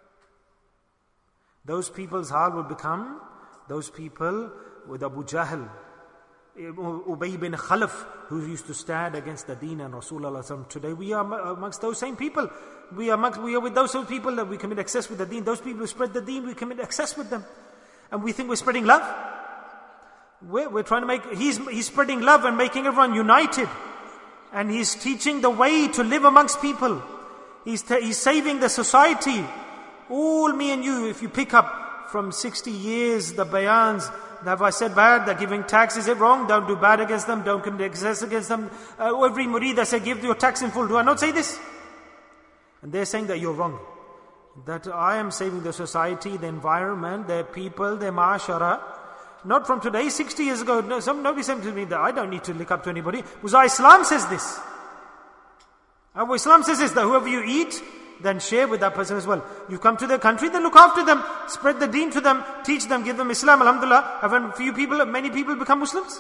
Those people's hal will become those people with Abu Jahl, Ubay bin Khalaf, who used to stand against the deen and Rasulullah. Today we are amongst those same people. We are amongst, we are with those same people that we commit excess with the deen. Those people who spread the deen, we commit excess with them. And we think we're spreading love. We're, we're trying to make, he's, he's spreading love and making everyone united. And he's teaching the way to live amongst people. He's, t- he's saving the society. All me and you, if you pick up from sixty years, the bayans, have I said bad? They're giving tax, is it wrong? Don't do bad against them, don't commit excess against them. Uh, every murid I say, give your tax in full. Do I not say this? And they're saying that you're wrong. That I am saving the society, the environment, their people, their ma'ashara. Not from today, sixty years ago. No, some, nobody said to me that I don't need to lick up to anybody. Because our Islam says this. Our Islam says this, that whoever you eat, then share with that person as well. You come to their country, then look after them, spread the deen to them, teach them, give them Islam. Alhamdulillah, have few people, many people become Muslims?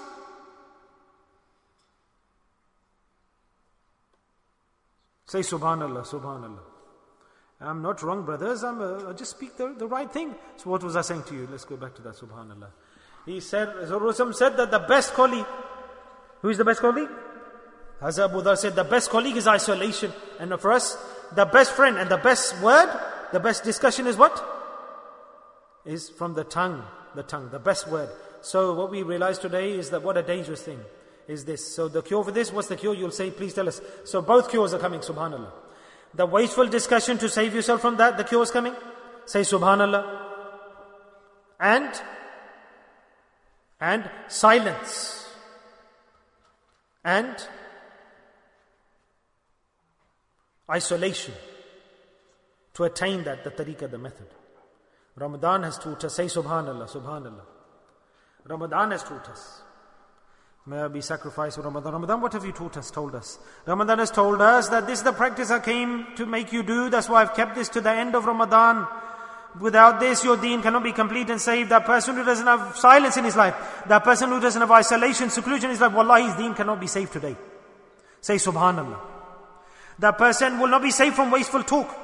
Say subhanallah, subhanallah. I'm not wrong, brothers. I'm uh, I just speak the, the right thing. So what was I saying to you? Let's go back to that, subhanallah. He said, Rasul said that the best colleague, who is the best colleague? Hazrat Abu Dhar said, the best colleague is isolation. And for us, the best friend and the best word, the best discussion is what? Is from the tongue, the tongue, the best word. So what we realize today is that what a dangerous thing is this. So the cure for this, what's the cure? You'll say, please tell us. So both cures are coming, subhanallah. The wasteful discussion to save yourself from that, the cure is coming. Say subhanallah. And, and silence. And isolation. To attain that, the tariqah, the method. Ramadan has taught us, say subhanallah, subhanallah. Ramadan has taught us. May I be sacrificed for Ramadan. Ramadan, what have you taught us, told us? Ramadan has told us that this is the practice I came to make you do. That's why I've kept this to the end of Ramadan. Without this, your deen cannot be complete and saved. That person who doesn't have silence in his life, that person who doesn't have isolation, seclusion in his life, wallahi, his deen cannot be saved today. Say subhanallah. That person will not be saved from wasteful talk.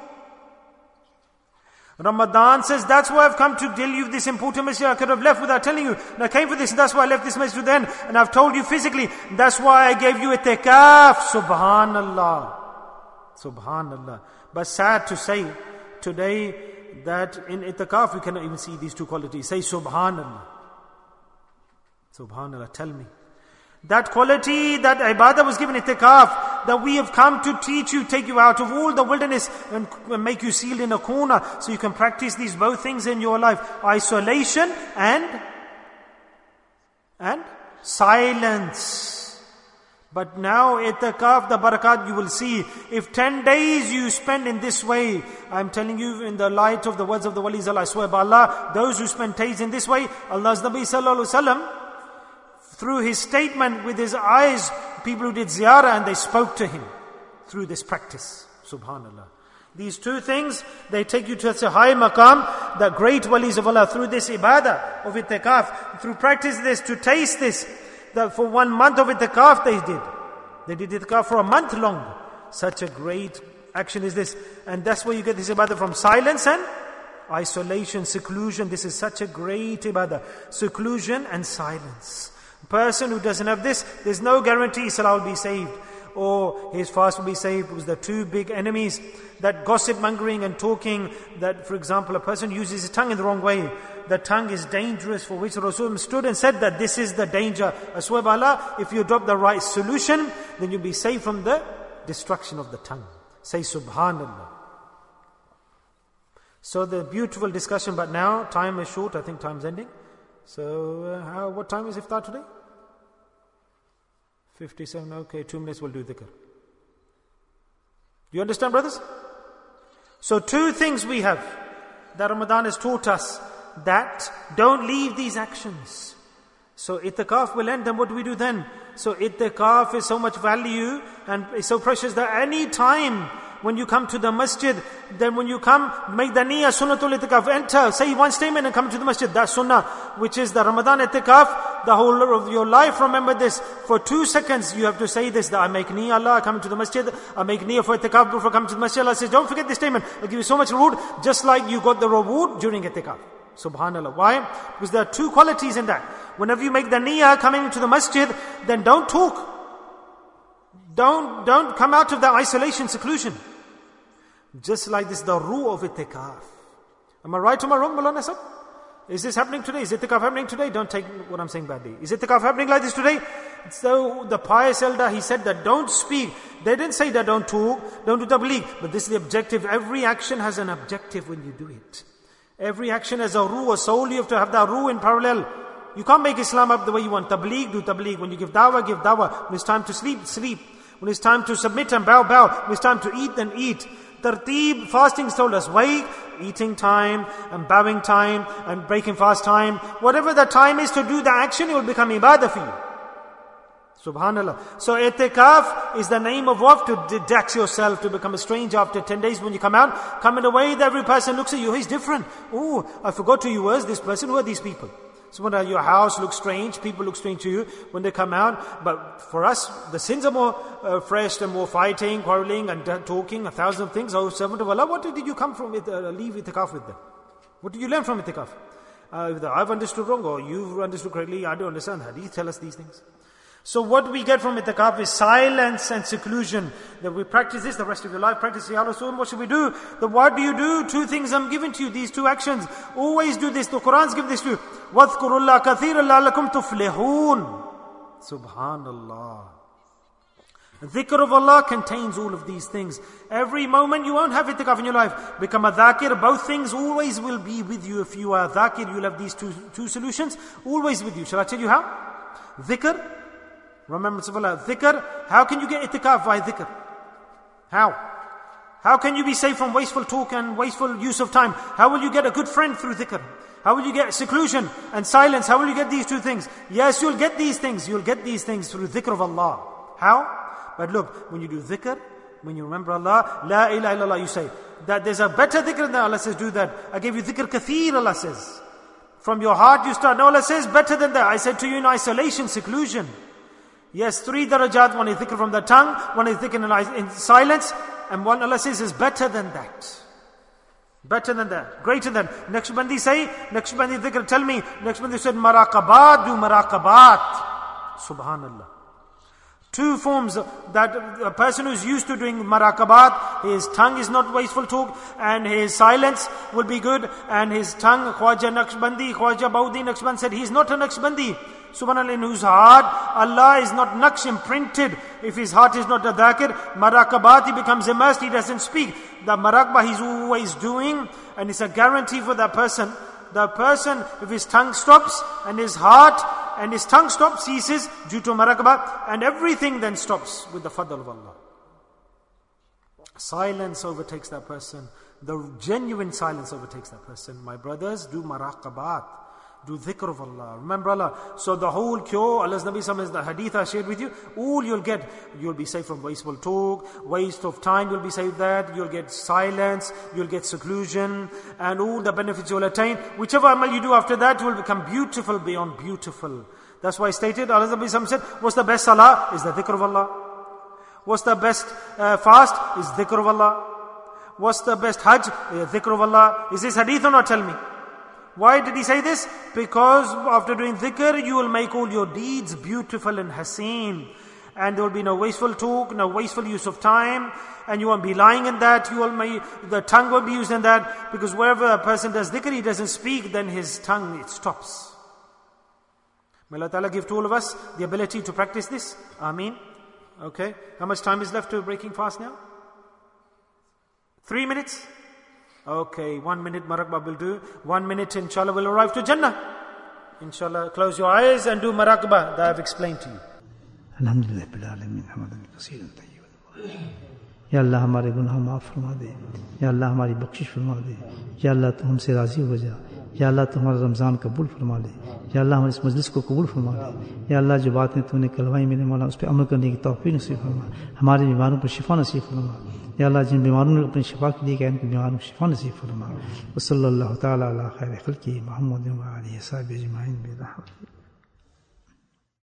Ramadan says, that's why I've come to tell you this important message. I could have left without telling you. And I came for this, and that's why I left this message to then. And I've told you physically. That's why I gave you itikaf. Subhanallah. Subhanallah. But sad to say today that in itikaf we cannot even see these two qualities. Say subhanallah. Subhanallah, tell me. That quality, that ibadah was given itikaf. that we have come to teach you, take you out of all the wilderness and make you sealed in a corner so you can practice these both things in your life. Isolation and, and silence. But now, itikaf, the barakat, you will see, if ten days you spend in this way, I'm telling you in the light of the words of the walis, I swear by Allah, those who spend days in this way, Allah's Nabi sallallahu alaihi wasallam, through his statement with his eyes, people who did ziyarah and they spoke to him through this practice. Subhanallah. These two things, they take you to such a high maqam, the great walis of Allah, through this ibadah of itikaf, through practice this, to taste this, that for one month of itikaf they did. They did itikaf for a month long. Such a great action is this. And that's where you get this ibadah from silence and isolation, seclusion. This is such a great ibadah. Seclusion and silence. A person who doesn't have this, there's no guarantee Salah will be saved, or his fast will be saved, because the two big enemies, that gossip mongering and talking, that for example a person uses his tongue in the wrong way. The tongue is dangerous, for which Rasul stood and said that this is the danger. I swear by Allah, if you adopt the right solution, then you'll be saved from the destruction of the tongue. Say Subhanallah. So the beautiful discussion, but now time is short, I think time's ending. So uh, how, what time is iftar today? fifty-seven, okay, two minutes we'll do dhikr. Do you understand, brothers? So two things we have that Ramadan has taught us, that don't leave these actions. So itikaf will end, then what do we do then? So itikaf is so much value and is so precious that any time when you come to the masjid, then when you come, make the niyyah sunnatul itikaf, enter, say one statement and come to the masjid. That's sunnah, which is the Ramadan itikaf, the whole of your life. Remember this, for two seconds you have to say this, that I make niyyah, Allah, I come to the masjid, I make niyyah for itikaf before coming to the masjid. Allah says, don't forget this statement, I'll give you so much reward, just like you got the reward during itikaf. Subhanallah. Why? Because there are two qualities in that. Whenever you make the niyyah coming into the masjid, then don't talk. Don't, don't come out of that isolation, seclusion. Just like this, the ruh of itikaf. Am I right or am I wrong, Maulana Sahib? Is this happening today? Is itikaf happening today? Don't take what I'm saying badly. Is itikaf happening like this today? So the pious elder, he said that don't speak. They didn't say that don't talk, don't do tabligh. But this is the objective. Every action has an objective when you do it. Every action has a ruh, a soul. You have to have that ruh in parallel. You can't make Islam up the way you want. Tabligh, do tabligh. When you give dawah, give dawah. When it's time to sleep, sleep. When it's time to submit and bow, bow. When it's time to eat, then eat. Tarteeb, fasting told us, wait, eating time, and bowing time, and breaking fast time. Whatever the time is to do the action, it will become ibadah for you. Subhanallah. So itikaf is the name of what? To detach yourself, to become a stranger after ten days when you come out. Come in a way that every person looks at you, he's different. Oh, I forgot who you was, this person, who are these people? So when your house looks strange, people look strange to you when they come out. But for us, the sins are more uh, fresh and more fighting, quarreling and uh, talking, a thousand things. Oh, servant of Allah, what did you come from with, uh, leave itikaf with them? What did you learn from itikaf? Uh, either I've understood wrong or you've understood correctly, I don't understand. Hadith tell us these things. So what we get from itikaf is silence and seclusion. That we practice this the rest of your life. Practice, Ya Rasul, what should we do? The what do you do? Two things I'm giving to you, these two actions. Always do this. The Quran's given this to you. وَاذْكُرُوا اللَّهَ كَثِيرًا لَعَلَّكُمْ تُفْلِحُونَ. Subhanallah. Dhikr of Allah contains all of these things. Every moment you won't have itikaf in your life. Become a dhakir. Both things always will be with you. If you are a dhakir, you'll have these two, two solutions always with you. Shall I tell you how? Dhikr. Remembrance of Allah. Dhikr. How can you get itikaf by dhikr? How? How can you be safe from wasteful talk and wasteful use of time? How will you get a good friend through dhikr? How will you get seclusion and silence? How will you get these two things? Yes, you'll get these things. You'll get these things through dhikr of Allah. How? But look, when you do dhikr, when you remember Allah, La ilaha illallah, you say, that there's a better dhikr than Allah says, do that. I gave you dhikr katheer, Allah says. From your heart you start. No, Allah says, better than that. I said to you in isolation, seclusion. Yes, three darajat, one is dhikr from the tongue, one is dhikr in, in silence, and one Allah says is better than that. Better than that, greater than. Naqshbandi say, Naqshbandi dhikr, tell me, Naqshbandi said, maraqabat, do maraqabat. Subhanallah. Two forms that a person who's used to doing maraqabat, his tongue is not wasteful talk, and his silence will be good, and his tongue, Khwaja Naqshbandi, Khwaja Baudi Naqshband said, he's not a Naqshbandi. Subhanallah, in whose heart Allah is not naqsh imprinted. If his heart is not a dhakir, maraqabat, he becomes immersed, he doesn't speak. The maraqbah he's always doing, and it's a guarantee for that person. The person, if his tongue stops, and his heart, and his tongue stops, ceases due to maraqbah, and everything then stops with the fadl of Allah. Silence overtakes that person. The genuine silence overtakes that person. My brothers, do maraqabat. Do dhikr of Allah. Remember Allah. So the whole cure, Allah's Nabi Sallallahu Alaihi Wasallam, the hadith I shared with you, all you'll get, you'll be saved from wasteful talk, waste of time, you'll be saved that, you'll get silence, you'll get seclusion, and all the benefits you'll attain. Whichever amal you do after that will become beautiful beyond beautiful. That's why I stated, Allah's Nabi Sallallahu Alaihi Wasallam said, what's the best salah? Is the dhikr of Allah. What's the best uh, fast? Is dhikr of Allah. What's the best hajj? Uh, dhikr of Allah. Is this hadith or not? Tell me. Why did he say this? Because after doing dhikr, you will make all your deeds beautiful and haseen. And there will be no wasteful talk, no wasteful use of time. And you won't be lying in that. You will make, the tongue will be used in that. Because wherever a person does dhikr, he doesn't speak, then his tongue, it stops. May Allah Ta'ala give to all of us the ability to practice this. Ameen. Okay. How much time is left to breaking fast now? Three minutes? Okay, one minute maraqbah will do. One minute, inshallah, will arrive to Jannah. Inshallah, close your eyes and do maraqbah that I have explained to you. Alhamdulillah bil alamin hamadan kaseeran tayyiban. Ya Allah हमारे गुनाह माफ फरमा दे. या अल्लाह हमारी बख्शिश फरमा दे. या अल्लाह तू हमसे राजी हो जा. या अल्लाह तू हमारा रमजान कबूल फरमा ले. या अल्लाह हमारे इस मजलिस को कबूल फरमा ले. या अल्लाह जो बातें तूने कहलवाई मेरे मौला उस पर अमल करने की तौफीक नसीब फरमा. हमारे बीमारों पर शिफा नसीब फरमा. या अल्लाह जिन बीमारों ने अपनी शिफा के लिए कहा उनकी बीमारों को शिफा नसीब फरमा. वसल्लल्लाहु तआला अला खैर खल्क़ी मुहम्मद व आलिहि व सहाबिहि अजमईन बिरहमतिही.